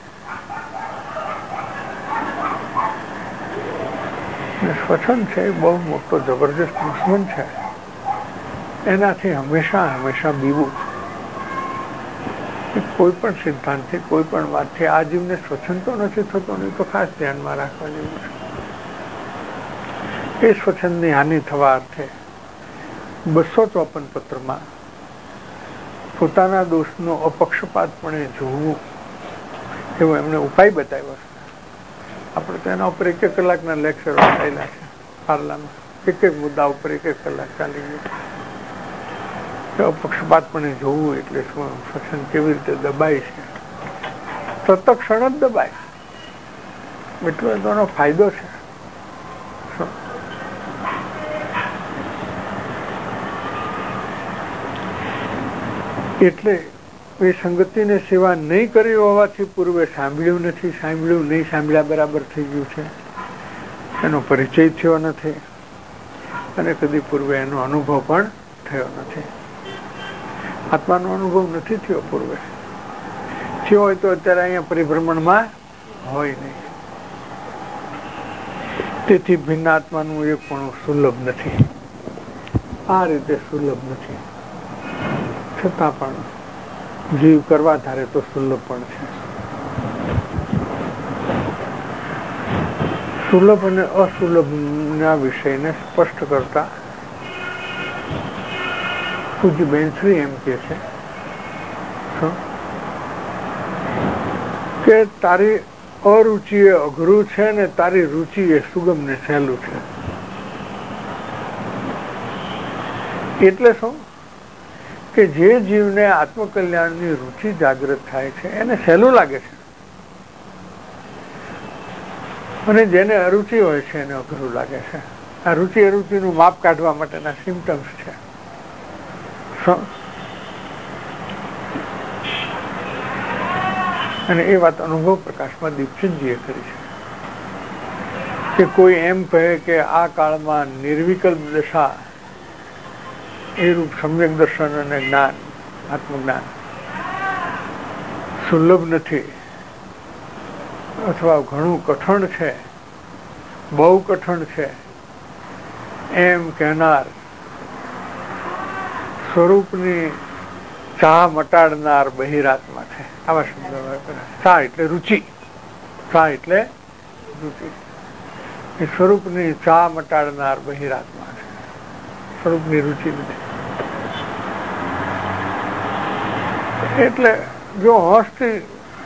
સ્વચ્છંદ છે એ બહુ મોટો જબરજસ્ત દુશ્મન છે. એનાથી હંમેશા બીવું. કોઈ પણ સિદ્ધાંતથી, કોઈ પણ વાતથી આ જીવને સ્વચ્છંદ તો નથી થતો, નહીં તો ખાસ ધ્યાનમાં રાખવા જેવું છે. એ સ્વચ્છંદની હાનિ થવા અર્થે 254 પત્રમાં પોતાના દોષનો અપક્ષપાતપણે જોવું એવો એમણે ઉપાય બતાવ્યો છે. આપણે તો એના ઉપર 1 કલાકના લેક્ચરો થયેલા છે પાર્લામાં. એક મુદ્દા ઉપર 1 કલાક ચાલી ગયું. અપક્ષપાતપણે જોવું એટલે શું, સ્વચ્છંદ કેવી રીતે દબાય છે, તત્ક્ષણ જ દબાય, એટલો એનો ફાયદો છે. એટલે એ સંગતિને સેવા નહીં કરી હોવાથી પૂર્વે સાંભળ્યું નથી, સાંભળ્યું નહીં સાંભળ્યા બરાબર થઈ ગયું છે, એનો પરિચય થયો નથી, અને કદી પૂર્વે એનો અનુભવ પણ થયો નથી. આત્માનો અનુભવ નથી થયો પૂર્વે. થયો હોય તો અત્યારે અહીંયા પરિભ્રમણમાં હોય નહીં. તેથી ભિન્ન આત્માનું એક પણ સુલભ નથી, આ રીતે સુલભ નથી. છતાં પણ જીવ કરવા ધારે તો સુલભ પણ છે. સુલભ અને અસુલભના વિષયને સ્પષ્ટ કરતા પૂજ્ય બેનશ્રી એમ કે છે કે તારી અરુચિ એ અઘરું છે ને તારી રુચિ એ સુગમ ને સહેલું છે. એટલે શું કે જે જીવને આત્મકલ્યાણની રુચિ જાગૃત થાય છે એને સહેલું લાગે છે, અને જેને અરુચિ હોય છે એને અઘરું લાગે છે. આ રુચિ અરુચિનું માપ કાઢવા માટેના સિમ્ટમ્સ છે. અને એ વાત અનુભવ પ્રકાશમાં દીપચંદજીએ કરી છે કે કોઈ એમ કહે કે આ કાળમાં નિર્વિકલ્પ દશા એ રૂપ સમ્યક દર્શન અને જ્ઞાન, આત્મજ્ઞાન સુલભ નથી અથવા ઘણું કઠણ છે, બહુ કઠણ છે, એમ કહેનાર સ્વરૂપની ચા મટાડનાર બહિરાત્મા છે. આવા શબ્દો ચા એટલે રુચિ, ચા એટલે રુચિ. એ સ્વરૂપની ચા મટાડનાર બહિરાત્મા છે, સ્વરૂપની રુચિ નથી. એટલે જો હોશથી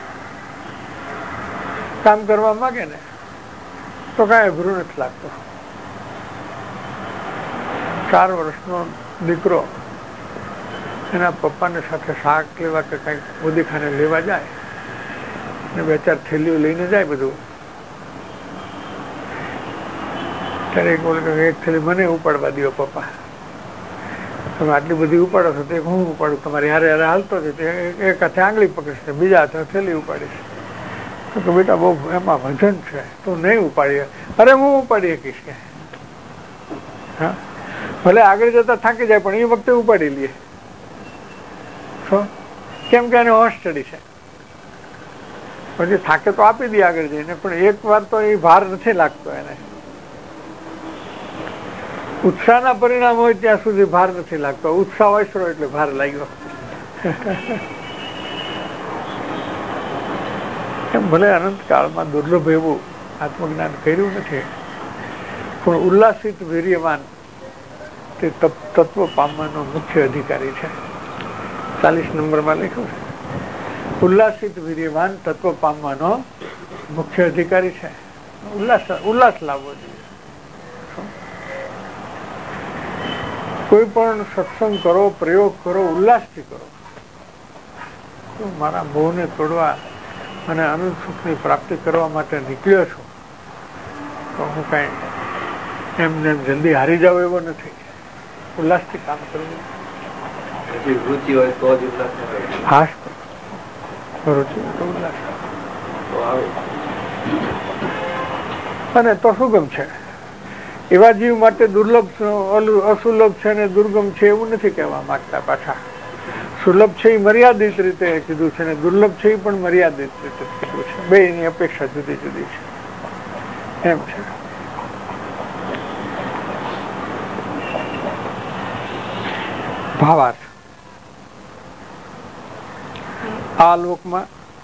કામ કરવા માંગે ને તો કાંઈ અઘરું નથી લાગતું. 4 વર્ષનો દીકરો એના પપ્પાને સાથે શાક લેવા કે કંઈક મોદીખાને લેવા જાય ને 2-4 થેલીઓ લઈને જાય બધું, ત્યારે એક બોલે કે એક થેલી મને ઉપાડવા દો પપ્પા, તમે આટલી બધી ઉપાડો છો તો એક હું ઉપાડું, તમારી હારે હારે હાલતો છે એક હાથે આંગળી પકડીશ, બીજા હાથે થેલી ઉપાડીશ. તો બેટા બહુ એમાં વજન છે, તું નહીં ઉપાડીએ. અરે હું ઉપાડી શકીશ કે હા, ભલે આગળ જતા થાકી જાય પણ એ વખતે ઉપાડી લઈએ. કેમ કે એને હોશ ચડી છે. પછી થાકે તો આપી દે આગળ જઈને, પણ એક વાર તો એ ભાર નથી લાગતો એને. ઉત્સાહના પરિણામ હોય ત્યાં સુધી ભાર નથી લાગતો, ઉત્સાહ ઓછરો એટલે ભાર લાગ્યો. એમ ભલે અનંત કાળમાં દુર્લભ એવું આત્મજ્ઞાન કર્યું નથી, પણ ઉલ્લાસિત વીર્યવાન તે તત્વ પામવાનો મુખ્ય અધિકારી છે. 40 નંબરમાં લખ્યું છે, ઉલ્લાસિત વીર્યવાન તત્વ પામવાનો મુખ્ય અધિકારી છે. ઉલ્લાસ લાવવો જોઈએ. કોઈ પણ સત્સંગ કરો, પ્રયોગ કરો, ઉલ્લાસથી કરો. મારા મોહને તોડવા અને અનંત સુખની પ્રાપ્તિ કરવા માટે નીકળ્યો છું તો હું કઈ એમને જલ્દી હારી જાવ એવો નથી. ઉલ્લાસથી કામ કરવું. રુચિ હોય તો જ ઉલ્લાસ હા, રુચિ તો ઉલ્લાસ અને તો સુગમ છે. એવા જીવ માટે દુર્લભ અસુલભ છે ને દુર્ગમ છે એવું નથી કહેવા માંગતા. પાછા સુલભ છે એ મર્યાદિત રીતે કીધું છે ને દુર્લભ છે એ પણ મર્યાદિત રીતે કીધું છે. બે એની અપેક્ષા જુદી જુદી છે એમ છે. ભાવાર્થ. આ લોકમાં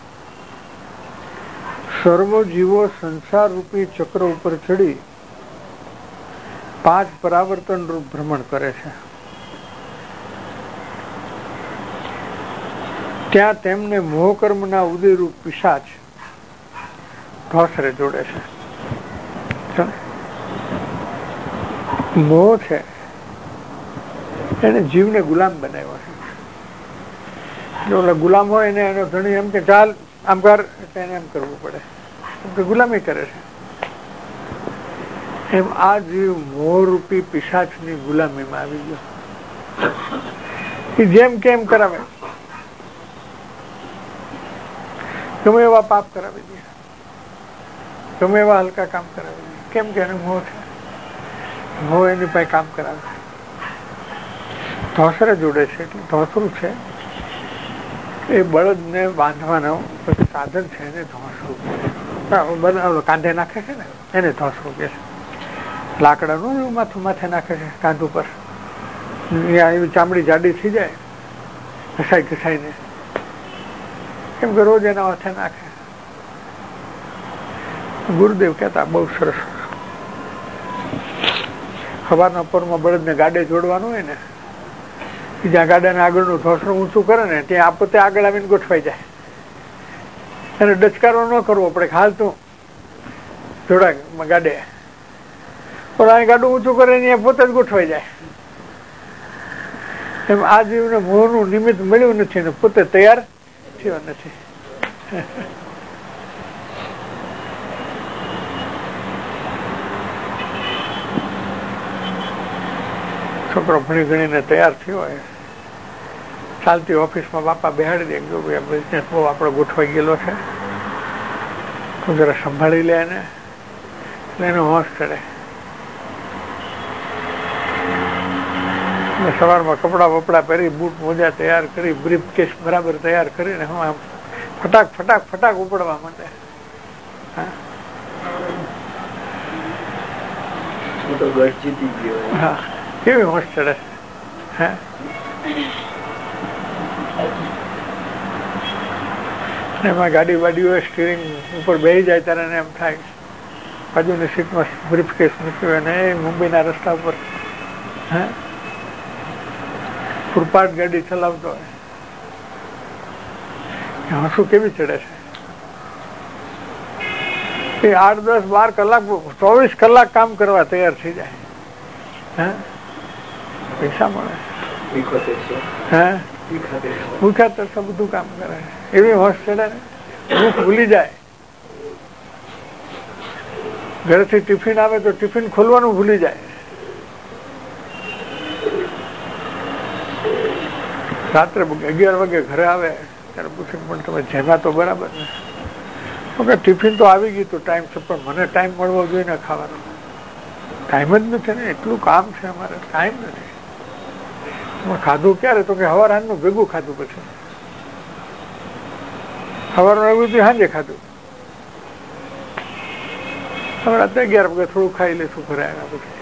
સર્વ જીવો સંસાર રૂપી ચક્ર ઉપર ચડી 5 પરાવર્તન રૂપ ભ્રમણ કરે છે. ત્યાં તેમને મોહકર્મના ઉદયરૂપ પિશાચ ઘોસરે જોડે છે. મોહ છે એને જીવને ગુલામ બનાવ્યો છે. જો ગુલામ હોય ને એનો ધણી એમ કે ચાલ આમ કર એટલે એને એમ કરવું પડે, કેમ કે ગુલામી કરે છે. એમ આ જીવ મોહરૂપી પિશાચની ગુલામીમાં આવી ગયો. એ જેમ કેમ કરાવે, ગમે એવા પાપ કરાવી દે, ગમે એવા હલકા કામ કરાવી દે. કેમ કે એને મોહ છે, મોહ એની પાસે કામ કરાવે. ધોસરે જોડે છે એટલે ધોસરું છે એ બળદને બાંધવાનો સાધન છે એને ધોસરું કાંધે નાખે છે ને એને ધોસરું કે છે. લાકડાનું માથું માથે નાખે છે કાંધ ઉપર, એવી ચામડી જાડી થઈ જાય ઘસાઈ ઘસાઈને, કેમ કે રોજ એના માથે નાખે. ગુરુદેવ કહેતા બહુ સરસ, સવારના પરમાં બળદને ગાડે જોડવાનું હોય ને, જ્યાં ગાડાને આગળનું ધોસરું ઊંચું કરે ને ત્યાં આ પોતે આગળ આવીને ગોઠવાઈ જાય. એને ડચકારો ન કરવો પડે, હાલ તું જોડા ગાડે, પણ ગાડું ઊંચું કરે ને પોતે જ ગોઠવાઈ જાય. એમ આ જીવને મોહનું નિમિત્ત મળ્યું નથી ને પોતે તૈયાર થયો નથી. છોકરો ભણી ગણીને તૈયાર થયો હોય, ચાલતી ઓફિસમાં બાપા બેહાડી દે, જો બિઝનેસ બહુ આપણો ગોઠવાઈ ગયેલો છે, તો જરા સંભાળી લે એને, એટલે એનો હોશ ચડે. સવારમાં કપડા બપડા પહેરી, બૂટ મોજા તૈયાર કરી, બ્રીફ કેસ બરાબર તૈયાર કરીને હું આમ ફટાક ફટાક ફટાક ઉપડવા માંડે. હા, કેવી હોશ ચડે. હે, એમાં ગાડી વાડી હોય, સ્ટીરિંગ ઉપર બેસી જાય ત્યારે એને એમ થાય બાજુની સીટમાં બ્રીફ કેસ મૂક્યું અને એ મુંબઈના રસ્તા ઉપર ફૂટપાથ ગાડી ચલાવતો હોય, હસું કેવી ચડે છે. એ 8, 10, 12 કલાક 24 કલાક કામ કરવા તૈયાર થઈ જાય. હે, પૈસા મળે. હે, ભૂખ્યા તરફ બધું કામ કરે, એવી હોશ ચડે ને, ભૂખ ભૂલી જાય. ઘરેથી ટિફિન આવે તો ટિફિન ખોલવાનું ભૂલી જાય. રાત્રે 11 વાગે ઘરે આવે ત્યારે પૂછે પણ તમે જમ્યા તો બરાબર ને? ટિફિન તો આવી ગયું હતું ટાઈમ છે, પણ મને ટાઈમ મળવો જોઈએ ને ખાવાનો. ટાઈમ જ નથી ને, એટલું કામ છે અમારે, ટાઈમ નથી. ખાધું ક્યારે? તો કે સવાર સાંજનું ભેગું ખાધું, પછી સવારનું આવ્યું હતું સાંજે ખાધું. હવે રાત્રે 11 વાગે થોડું ખાઈ લઈશું ઘરે આવ્યા પછી.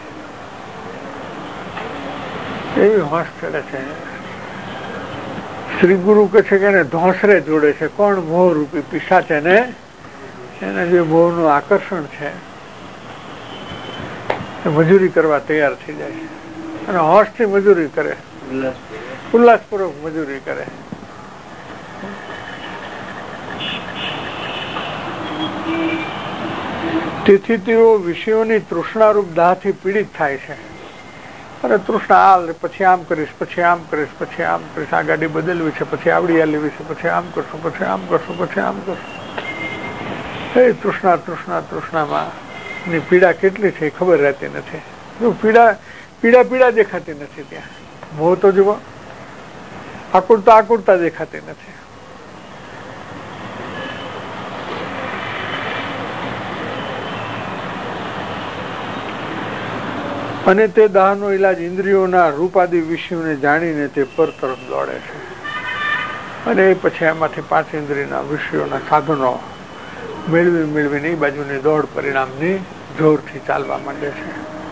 એવી હોશ ચડે છે. શ્રી ગુરુ કહે છે કે એને ધોંસરે જોડે છે. કોણ? મોહ રૂપી પિશાચ. એને જે મોહનું આકર્ષણ છે એ મજૂરી કરવા તૈયાર થઈ જાય છે, અને હોશથી મજૂરી કરે, ઉલ્લાસપૂર્વક મજૂરી કરે. તેથી તેઓ વિષયોની તૃષ્ણારૂપ દાહથી પીડિત થાય છે. અરે તૃષ્ણા, હાલ પછી આમ કરીશ, પછી આમ કરીશ, પછી આમ કરીશ, આ ગાડી બદલવી છે, પછી આવડી આ લેવી છે, પછી આમ કરશું, પછી આમ કરશું, પછી આમ કરશું. એ તૃષ્ણા તૃષ્ણા તૃષ્ણામાં ની પીડા કેટલી છે ખબર રહેતી નથી. પીડા પીડા પીડા દેખાતી નથી ત્યાં. મોહ તો જુઓ, આકુરતા આકુરતા દેખાતી નથી. અને તે દાહનો ઈલાજ ઇન્દ્રિયોના રૂપાદી વિષયોને જાણીને તે પર તરફ દોડે છે, અને એ પછી એમાંથી 5 ઇન્દ્રિયના વિષયોના સાધનો મેળવીને એ બાજુની દોડ પરિણામની જોરથી ચાલવા માંડે છે.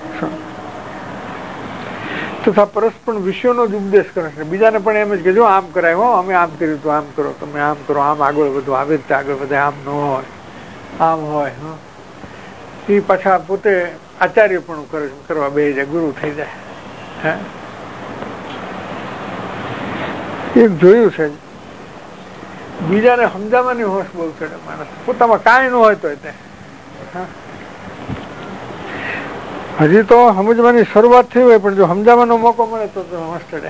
તથા પરસ્પર વિષયોનો જ ઉપદેશ કરે છે. બીજાને પણ એમ જ કે જો આમ કરાય, હો અમે આમ કર્યું તો આમ કરો, તમે આમ કરો, આમ આગળ વધો, આવી રીતે આગળ વધે, આમ ન હોય, આમ હોય. એ પાછા પોતે આચાર્ય પણ કરવા બેસી જાય, ગુરુ થઈ જાય. હે, એક જોયું છે, બીજાને સમજાવવાની હોશ બહુ ચડે માણસ, પોતામાં કાંઈ ન હોય તો હજી તો સમજવાની શરૂઆત થઈ હોય, પણ જો સમજાવવાનો મોકો મળે તો હોશ ચડે.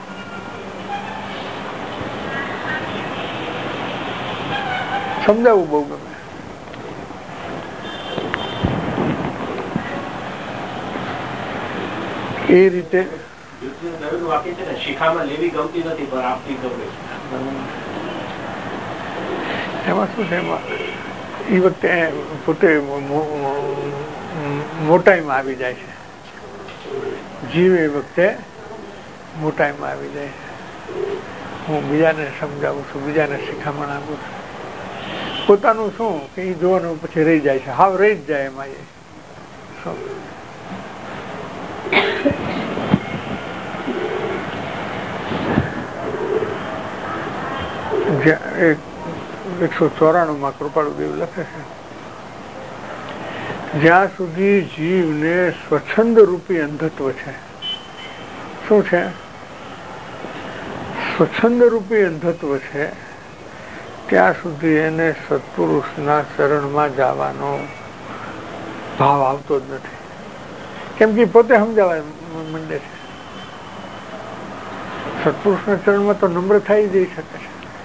સમજાવવું બહુ ગમે. એ રીતે એમાં શું છે, એમાં એ વખતે પોતે મોટાઈમાં આવી જાય છે. જીવ એ વખતે મોટાઈમાં આવી જાય છે. હું બીજાને સમજાવું છું, બીજાને શિખામણ આપું છું. પોતાનું શું કે એ જોવાનું પછી રહી જાય છે, હાવ રહી જ જાય એમાં. એ શું 194 કૃપાળુદેવ લખે છે, જ્યાં સુધી જીવને સ્વચ્છંદ રૂપી અંધત્વ છે. શું છે? સ્વચ્છંદ રૂપી અંધત્વ છે. ત્યાં સુધી એને સત્પુરુષના ચરણમાં જવાનો ભાવ આવતો જ નથી. કેમ કે પોતે સમજાવવા માંડે છે. સત્પુરુષના ચરણમાં તો નમ્ર થઈ જઈ શકે છે,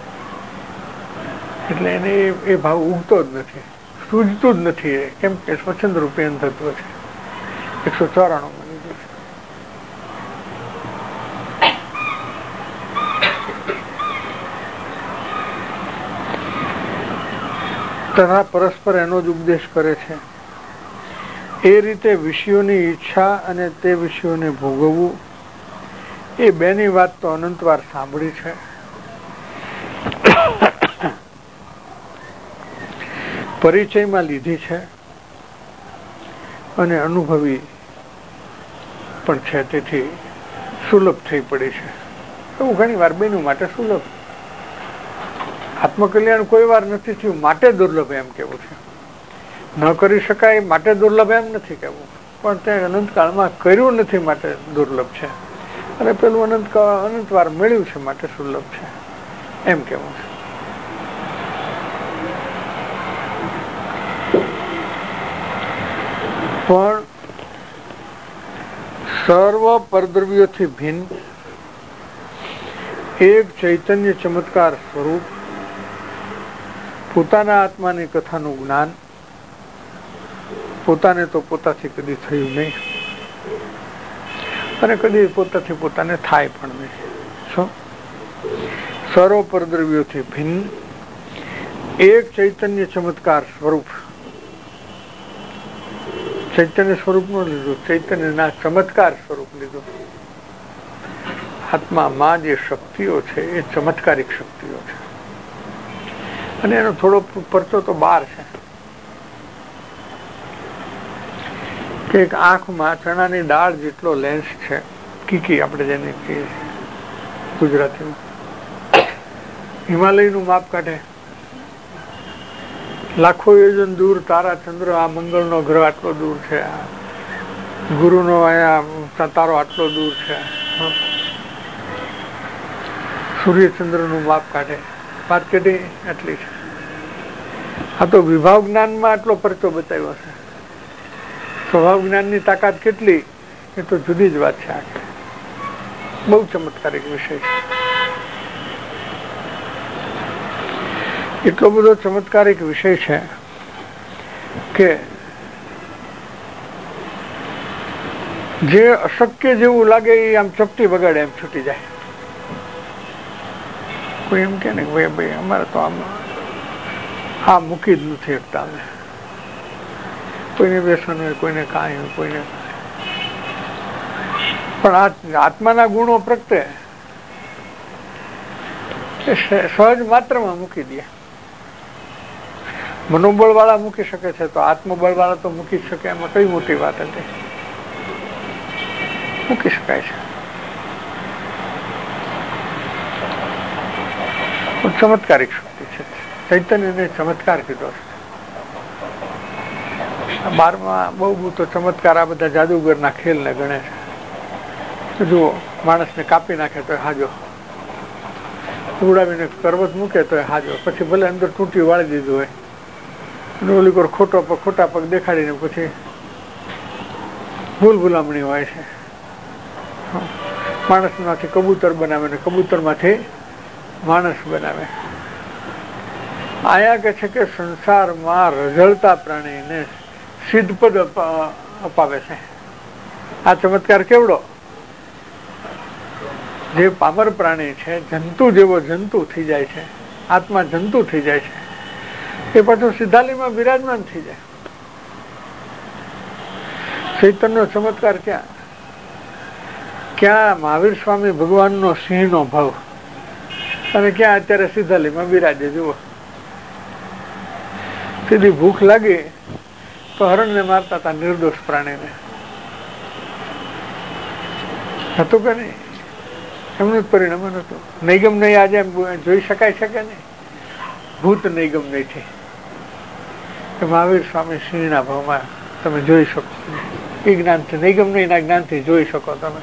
એટલે એને એ ભાવ ઉગતો જ નથી, સૂઝતું જ નથી. કેમ કે સ્વચ્છંદ રૂપી અંધત્વ છે. 194 તથા પરસ્પર એનો જ ઉપદેશ કરે છે. એ રીતે વિષયોની ઈચ્છા અને તે વિષયોને ભોગવવું, એ બેની વાત તો અનંતવાર સાંભળી છે. પરિચયમાં લીધી છે અને અનુભવી પણ છે, તેથી સુલભ થઈ પડી છે. એવું ઘણી વાર બેનું માટે સુલભ. આત્મકલ્યાણ કોઈ વાર નથી થયું માટે દુર્લભ એમ કેવું છે. ન કરી શકાય માટે દુર્લભ એમ નથી કેવું, પણ તે અનંતકાળમાં કર્યું નથી માટે દુર્લભ છે, અને પેલું અનંતવાર મળ્યું છે માટે સુલભ છે એમ કેવું છે. પણ સર્વ પરદ્રવ્યોથી ભિન્ન એક ચૈતન્ય ચમત્કાર સ્વરૂપ પોતાના આત્માની કથાનું જ્ઞાન પોતાને તો પોતાથી કદી થયું નહીં, અને કદી પોતાથી પોતાને થાય પણ નહીં. શું? સર્વ પરદ્રવ્યોથી ભિન્ન એક ચૈતન્ય ચમત્કાર સ્વરૂપ. ચૈતન્ય સ્વરૂપ નું લીધું, ચૈતન્યના ચમત્કાર સ્વરૂપ લીધું. આત્મામાં જે શક્તિઓ છે એ ચમત્કારિક શક્તિઓ છે, અને એનો થોડો પરચો તો બહાર છે. કે એક આંખમાં ચણાની દાળ જેટલો લેન્સ છે, કીકી આપણે જેને કહીએ ગુજરાતીમાં, હિમાલયનું માપ કાઢે. લાખો યોજન દૂર તારા ચંદ્ર, આ મંગળનો ગ્રહ આટલો દૂર છે, ગુરુનો અહીંયા તારો આટલો દૂર છે, સૂર્યચંદ્રનું માપ કાઢે, વાત કેટલી આટલી છે. આ તો વિભાવ જ્ઞાનમાં આટલો પરચો બતાવ્યો છે. સ્વભાવ જ્ઞાનની તાકાત કેટલી એ તો જુદી જ વાત છે. આ બહુ ચમત્કારિક વિષય છે. એટલો બધો ચમત્કારિક વિષય છે કે જે અશક્ય જેવું લાગે એ આમ ચપટી વગાડે એમ છૂટી જાય. કોઈ એમ કે ને ભાઈ અમારે તો આમ આ મૂકી જ નથી શકતા અમે. કોઈને વ્યસન હોય, કોઈને કાંઈ હોય, કોઈને પણ આ આત્માના ગુણો પ્રગટે સહજ માત્રમાં મૂકી દે. મનોબળ વાળા મૂકી શકે છે, તો આત્મબળ વાળા તો મૂકી જ શકે. એમાં કઈ મોટી વાત હતી? મૂકી શકાય છે. ચમત્કારિક શક્તિ છે. ચૈતન્યને ચમત્કાર કીધો છે. 12માં બહુ તો ચમત્કાર આ બધા જાદુગરના ખેલને ગણે છે. જુઓ, માણસને કાપી નાખે તો હાજો, ઉડાવીને કરવત મૂકે તો હાજો, પછી ભલે અંદર તૂટી વાળી દીધું હોય, ઓલી કોર ખોટા પગ દેખાડીને પછી ભૂલ ભૂલામણી હોય છે. માણસમાંથી કબૂતર બનાવે ને કબૂતરમાંથી માણસ બનાવે. આયા કે છે કે સંસારમાં રઝળતા પ્રાણીને સિદ્ધ પદ અપાવે છે. આ ચમત્કાર કેવડો! જે પામર પ્રાણી છે, જંતુ જેવો જંતુ થઈ જાય છે, આત્મા જંતુ થઈ જાય છે, એ પાછું સિદ્ધાલીમાં બિરાજમાન થઈ જાય. ચૈતન્યનો ચમત્કાર ક્યાં મહાવીર સ્વામી ભગવાનનો સિંહનો ભાવ, અને ક્યાં અત્યારે સિદ્ધાલીમાં બિરાજે. જુઓ, સીધી ભૂખ લાગી તો હરણને મારતા હતા, નિર્દોષ પ્રાણીને. હતું કે નહીં? એમનું જ પરિણામ હતું. નિગમ નહીં આજે એમ જોઈ શકાય છે કે નહીં? ભૂત નિગમ નહીં. મહાવીર સ્વામી સિંહના ભાવમાં તમે જોઈ શકો. એ જ્ઞાનથી નિગમ નહીં, એના જ્ઞાનથી જોઈ શકો તમે.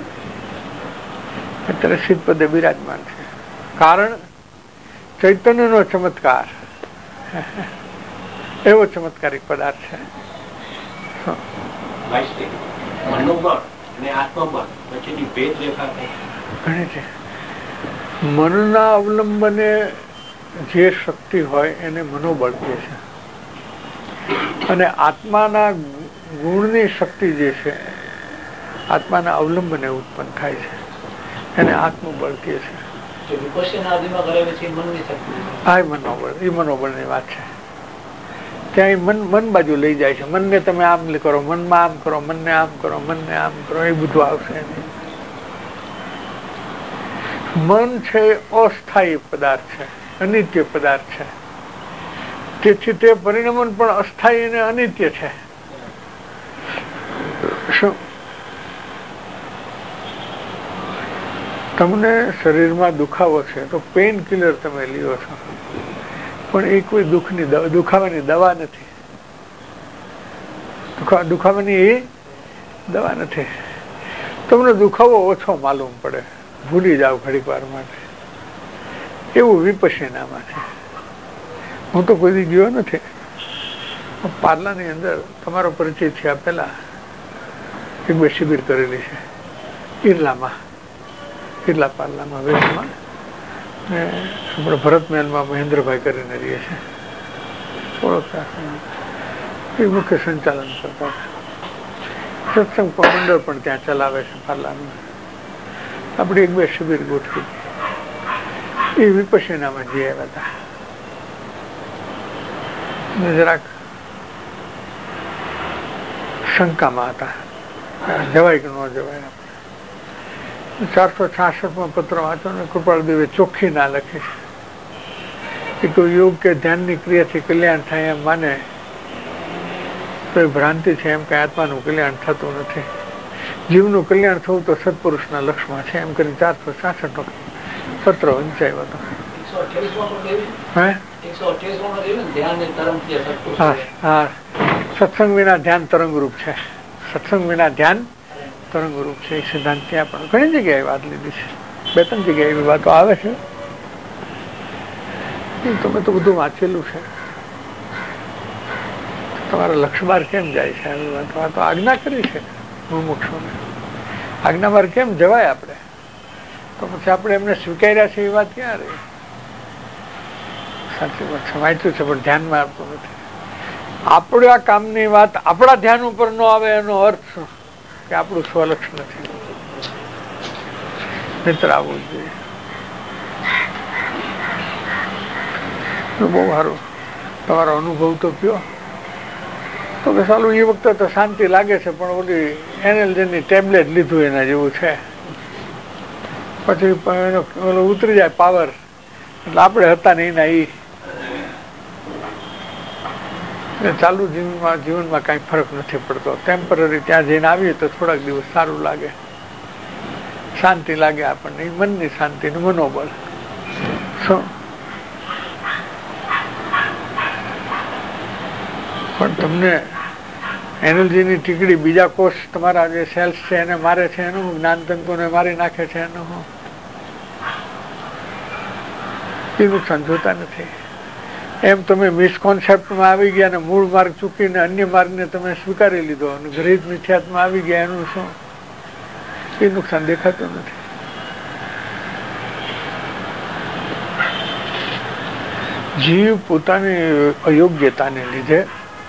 અત્યારે સિદ્ધપદે બિરાજમાન છે. કારણ ચૈતન્યનો ચમત્કાર એવો ચમત્કારિક પદાર્થ છે. મનના અવલંબને જે શક્તિ હોય એને મનોબળ કહે છે, અને આત્માના ગુણની શક્તિ જે છે, આત્માના અવલંબને ઉત્પન્ન થાય છે, એને આત્મબળ કહે છે. હા, મનોબળ, એ મનોબળની વાત છે. ત્યાં મન બાજુ લઈ જાય છે. મનને તમે આમ કરો, મનમાં આમ કરો, મનને આમ કરો, મનને આમ કરો, એ બધું આવશે. મન છે અસ્થાયી પદાર્થ છે, અનિત્ય પદાર્થ છે. તેથી તે પરિણમન પણ અસ્થાયી અને અનિત્ય છે. શું તમને શરીરમાં દુખાવો છે તો પેઇન કિલર તમે લ્યો છો, પણ એ કોઈ દુખાવાની દવા નથી. દુખાવાની એ દવા નથી. તમને દુખાવો ઓછો માલુમ પડે, ભૂલી જાઓ ઘડીક વાર માટે. એવું વિપશ્યનામાં છે. હું તો કોઈ દી ગયો નથી. પાર્લાની અંદર તમારો પરિચય થયા પહેલા એક બે શિબિર કરેલી છે ઈરલામાં, ઈરલા પાર્લામાં વેસ્ટમાં. આપણે ભરત મહેલમાં મહેન્દ્રભાઈ કરીને રહીએ છીએ, ઓળખતા એ મુખ્ય સંચાલન કરતા છે. સત્સંગ મંડળ પણ ત્યાં ચલાવે છે પાર્લાનું. આપણે એક બે શિબિર ગોઠવી, એ વિપશ્યનામાં જઈ આવ્યા હતા. જરાક શંકામાં હતા, જવાય કે ન જવાય. 466 પત્ર વાંચો ને કૃપાળદેવે ચોખ્ખી ના લખી છે કે કોઈ યોગ કે ધ્યાનની ક્રિયાથી કલ્યાણ થાય એમ માને તો એ ભ્રાંતિ છે. એમ કઈ આત્માનું કલ્યાણ થતું નથી. જીવનું કલ્યાણ થવું તો સત્પુરુષના લક્ષમાં છે. એમ કરી 466 પત્ર વંચાયો હતો. હા, સત્સંગ વિના ધ્યાન તરંગરૂપ છે. સત્સંગ વિના ધ્યાન તરંગરૂપ છે. એ સિદ્ધાંત ત્યાં પણ ઘણી જગ્યાએ વાત લીધી છે. 2-3 જગ્યાએ એવી વાતો આવે છે. તમે તો બધું વાંચેલું છે. તમારા લક્ષ્યબાર કેમ જાય છે આવી વાતો? આ તો આજ્ઞા કરી છે મુમુક્ષુને. આજ્ઞાબાર કેમ જવાય આપણે? તો પછી આપણે એમને સ્વીકાર્યા છે એ વાત ક્યાં રહી? સાચી વાત છે, વાંચ્યું છે પણ ધ્યાનમાં આપતું નથી. આપણા કામની વાત આપણા ધ્યાન ઉપર ન આવે એનો અર્થ શું? કે આપણું સ્વલક્ષ નથી. મિત્ર આવવું જોઈએ. બહુ સારું તમારો અનુભવ તો કયો. તો કે સાલું એ વખતે તો શાંતિ લાગે છે, પણ ઓલી એનર્જીની ટેબ્લેટ લીધું એના જેવું છે. પછી એનો ઉતરી જાય પાવર, એટલે આપણે હતા ને એના એ ચાલુ જીવનમાં કઈ ફરક નથી પડતો. ટેમ્પરરી ત્યાં જઈને આવીએ તો થોડાક દિવસ સારું લાગે, શાંતિ લાગે આપણને. મનની શાંતિ ને મનોબળ. શું પણ તમને એનર્જીની ટીકડી બીજા કોષ તમારા જે સેલ્સ છે એને મારે છે, એનું જ્ઞાન તંતુને મારી નાખે છે, એનું એ નુકસાન જોતા નથી. એમ તમે મિસકોન્સેપ્ટમાં આવી ગયા ને મૂળ માર્ગ ચૂકીને અન્ય માર્ગને તમે સ્વીકારી લીધો અને ગરીબ મિથ્યાત્માં આવી ગયા, એનું શું? એ નુકસાન દેખાતું નથી. જીવ પોતાની અયોગ્યતાને લીધે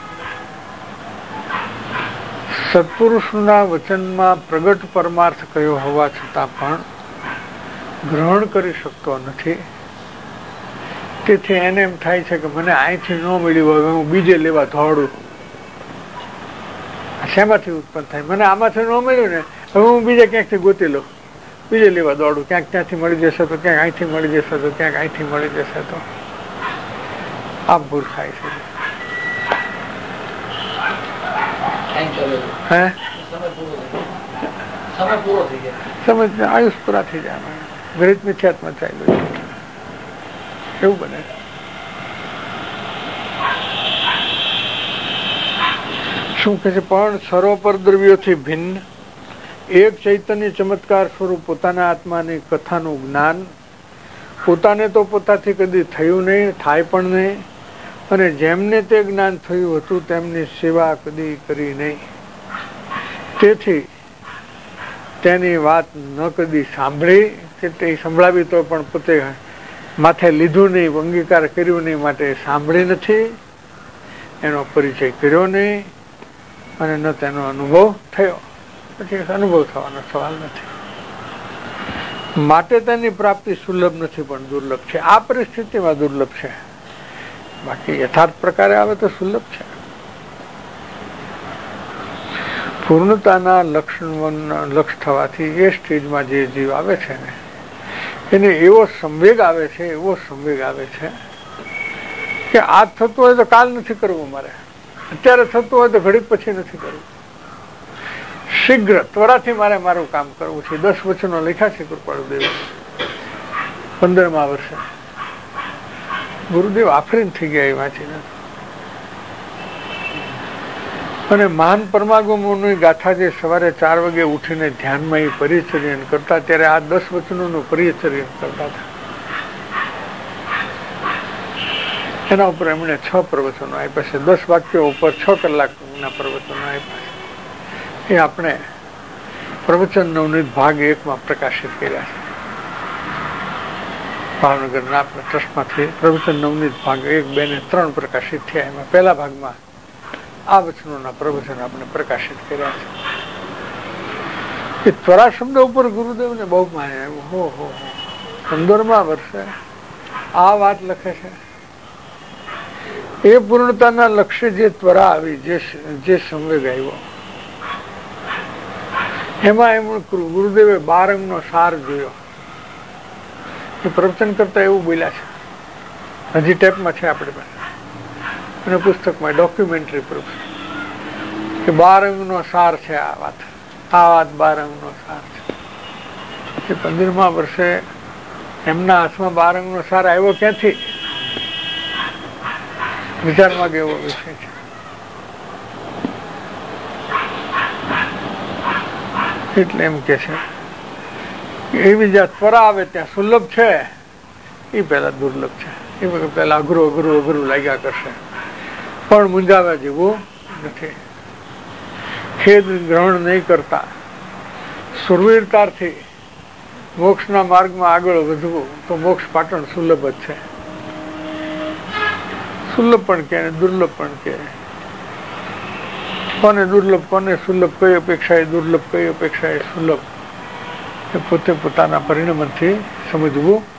સત્પુરુષના વચનમાં પ્રગટ પરમાર્થ કયો હોવા છતાં પણ ગ્રહણ કરી શકતો નથી. તેથી એને એમ થાય છે કે મને અહીંથી ન મળ્યું હવે હું બીજે લેવા દોડું. શેમાંથી ઉત્પન્ન થાય? મને આમાંથી ન મળ્યું ને, હવે હું બીજે ક્યાંકથી ગોતી લઉં, બીજે લેવા દોડું. ક્યાંક ત્યાંથી મળી જશે તો ક્યાંક અહીંથી મળી જશે તો ક્યાંક અહીંથી મળી જશે તો. આ ભૂલ થાય છે. સમજ આયુષ પૂરા થઈ જાય. ગરીબ મિથ્યાત્મા ચાલ્યું એવું બને. શું કહે છે? પણ સર્વપર દ્રવ્યોથી ભિન્ન એક ચૈતન્ય ચમત્કાર સ્વરૂપ પોતાના આત્માની કથાનું જ્ઞાન પોતાને તો પોતાથી કદી થયું નહીં, થાય પણ નહીં, અને જેમને તે જ્ઞાન થયું હતું તેમની સેવા કદી કરી નહીં. તેથી તેની વાત ન કદી સાંભળી, તે સંભળાવી તો પણ પોતે માથે લીધું નહીં, અંગીકાર કર્યું નહીં, માટે સાંભળી નથી, એનો પરિચય કર્યો નહીં, અને ન તેનો અનુભવ થયો. પછી અનુભવ થવાનો સવાલ નથી. માટે તેની પ્રાપ્તિ સુલભ નથી પણ દુર્લભ છે. આ પરિસ્થિતિમાં દુર્લભ છે, બાકી યથાર્થ પ્રકારે આવે તો સુલભ છે. પૂર્ણતાના લક્ષ થવાથી એ સ્ટેજમાં જે જીવ આવે છે ને એને એવો સંવેગ આવે છે, એવો સંવેગ આવે છે કે આજ થતું હોય તો કાલ નથી કરવું, મારે અત્યારે થતું હોય તો ઘડીક પછી નથી કરવું, શીઘ્ર ત્વરાથી મારે મારું કામ કરવું છે. 10 વચનો લખ્યા છે કૃપાળુદેવ 15મા વર્ષે. ગુરુદેવ આફરીન થઈ ગયા એ વાંચીને. અને મહાન પરમાગમોની ગાથા જે સવારે 4 વાગે ઉઠીને ધ્યાનમાં એ પરિચર્યન કરતા, ત્યારે આ 10 વચનોનું પરિચર્યન કરતા હતા. એના ઉપર એમણે 6 પ્રવચનો આપ્યા છે. 10 વાક્યો ઉપર 6 કલાકના પ્રવચનો આપ્યા છે. એ આપણે પ્રવચન નવનીત ભાગ 1માં પ્રકાશિત કર્યા છે. ભાવનગરના આપણે ટ્રસ્ટમાંથી પ્રવચન નવનીત ભાગ 1, 2 ને 3 પ્રકાશિત થયા. એમાં પહેલા ભાગમાં આ વચનોના પ્રવચન આપણે પ્રકાશિત કર્યા છે. એ ત્વરા શબ્દ ઉપર ગુરુદેવને બહુ માને આવ્યું. હો 15મા વર્ષે આ વાત લખે છે. એ પૂર્ણતાના લક્ષ્ય જે ત્વરા આવી, જે સંવેગ આવ્યો, એમાં એમ ગુરુદેવે 12 અંગનો સાર જોયો. એ પ્રવચન કરતા એવું બોલ્યા છે, હજી ટેપમાં છે આપણી પાસે અને પુસ્તકમાં ડોક્યુમેન્ટરી પ્રૂફ કે 12 અંગનો સાર છે આ વાત 12 અંગનો સાર છે. 15મા વર્ષે એમના હાથમાં 12 અંગનો સાર આવ્યો ક્યાંથી? વિચારમાં કે એવો વિષય છે. એટલે એમ કે છે એવી જ્યાં ત્વરા આવે ત્યાં સુલભ છે, એ પેલા દુર્લભ છે. એ વખત પેલા અઘરું લાગ્યા કરશે, પણ મૂંઝાવા જેવું નથી. ખેદ ગ્રહણ નહીં કરતા સુરવીરતાથી મોક્ષના માર્ગમાં આગળ વધવું તો મોક્ષ પાટણ સુલભ જ છે. સુલભ પણ કે દુર્લભ પણ કે. કોને દુર્લભ કોને સુલભ, કઈ અપેક્ષા એ દુર્લભ, કઈ અપેક્ષા એ સુલભ, એ પોતે પોતાના પરિણામથી સમજવું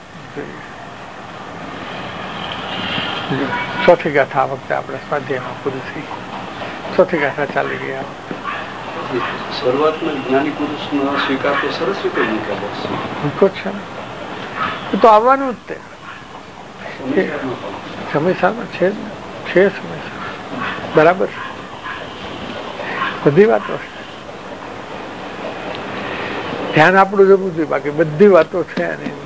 જોઈએ. ચોથી ગાથા આ વખતે આપણે સ્વાધ્યાયમાં પૂરી થઈ. ચોથી ગાથા ચાલી ગયા. શરૂઆતમાં જ્ઞાની પુરુષનો સ્વીકાર તો સરસ રીતે મૂકો છે ને, એ તો આવવાનું જ તે સમયસારમાં છે જ ને, છે સમયસાર બરાબર છે. બધી વાતો છે, ધ્યાન આપણું જવું જોઈએ, બાકી બધી વાતો છે.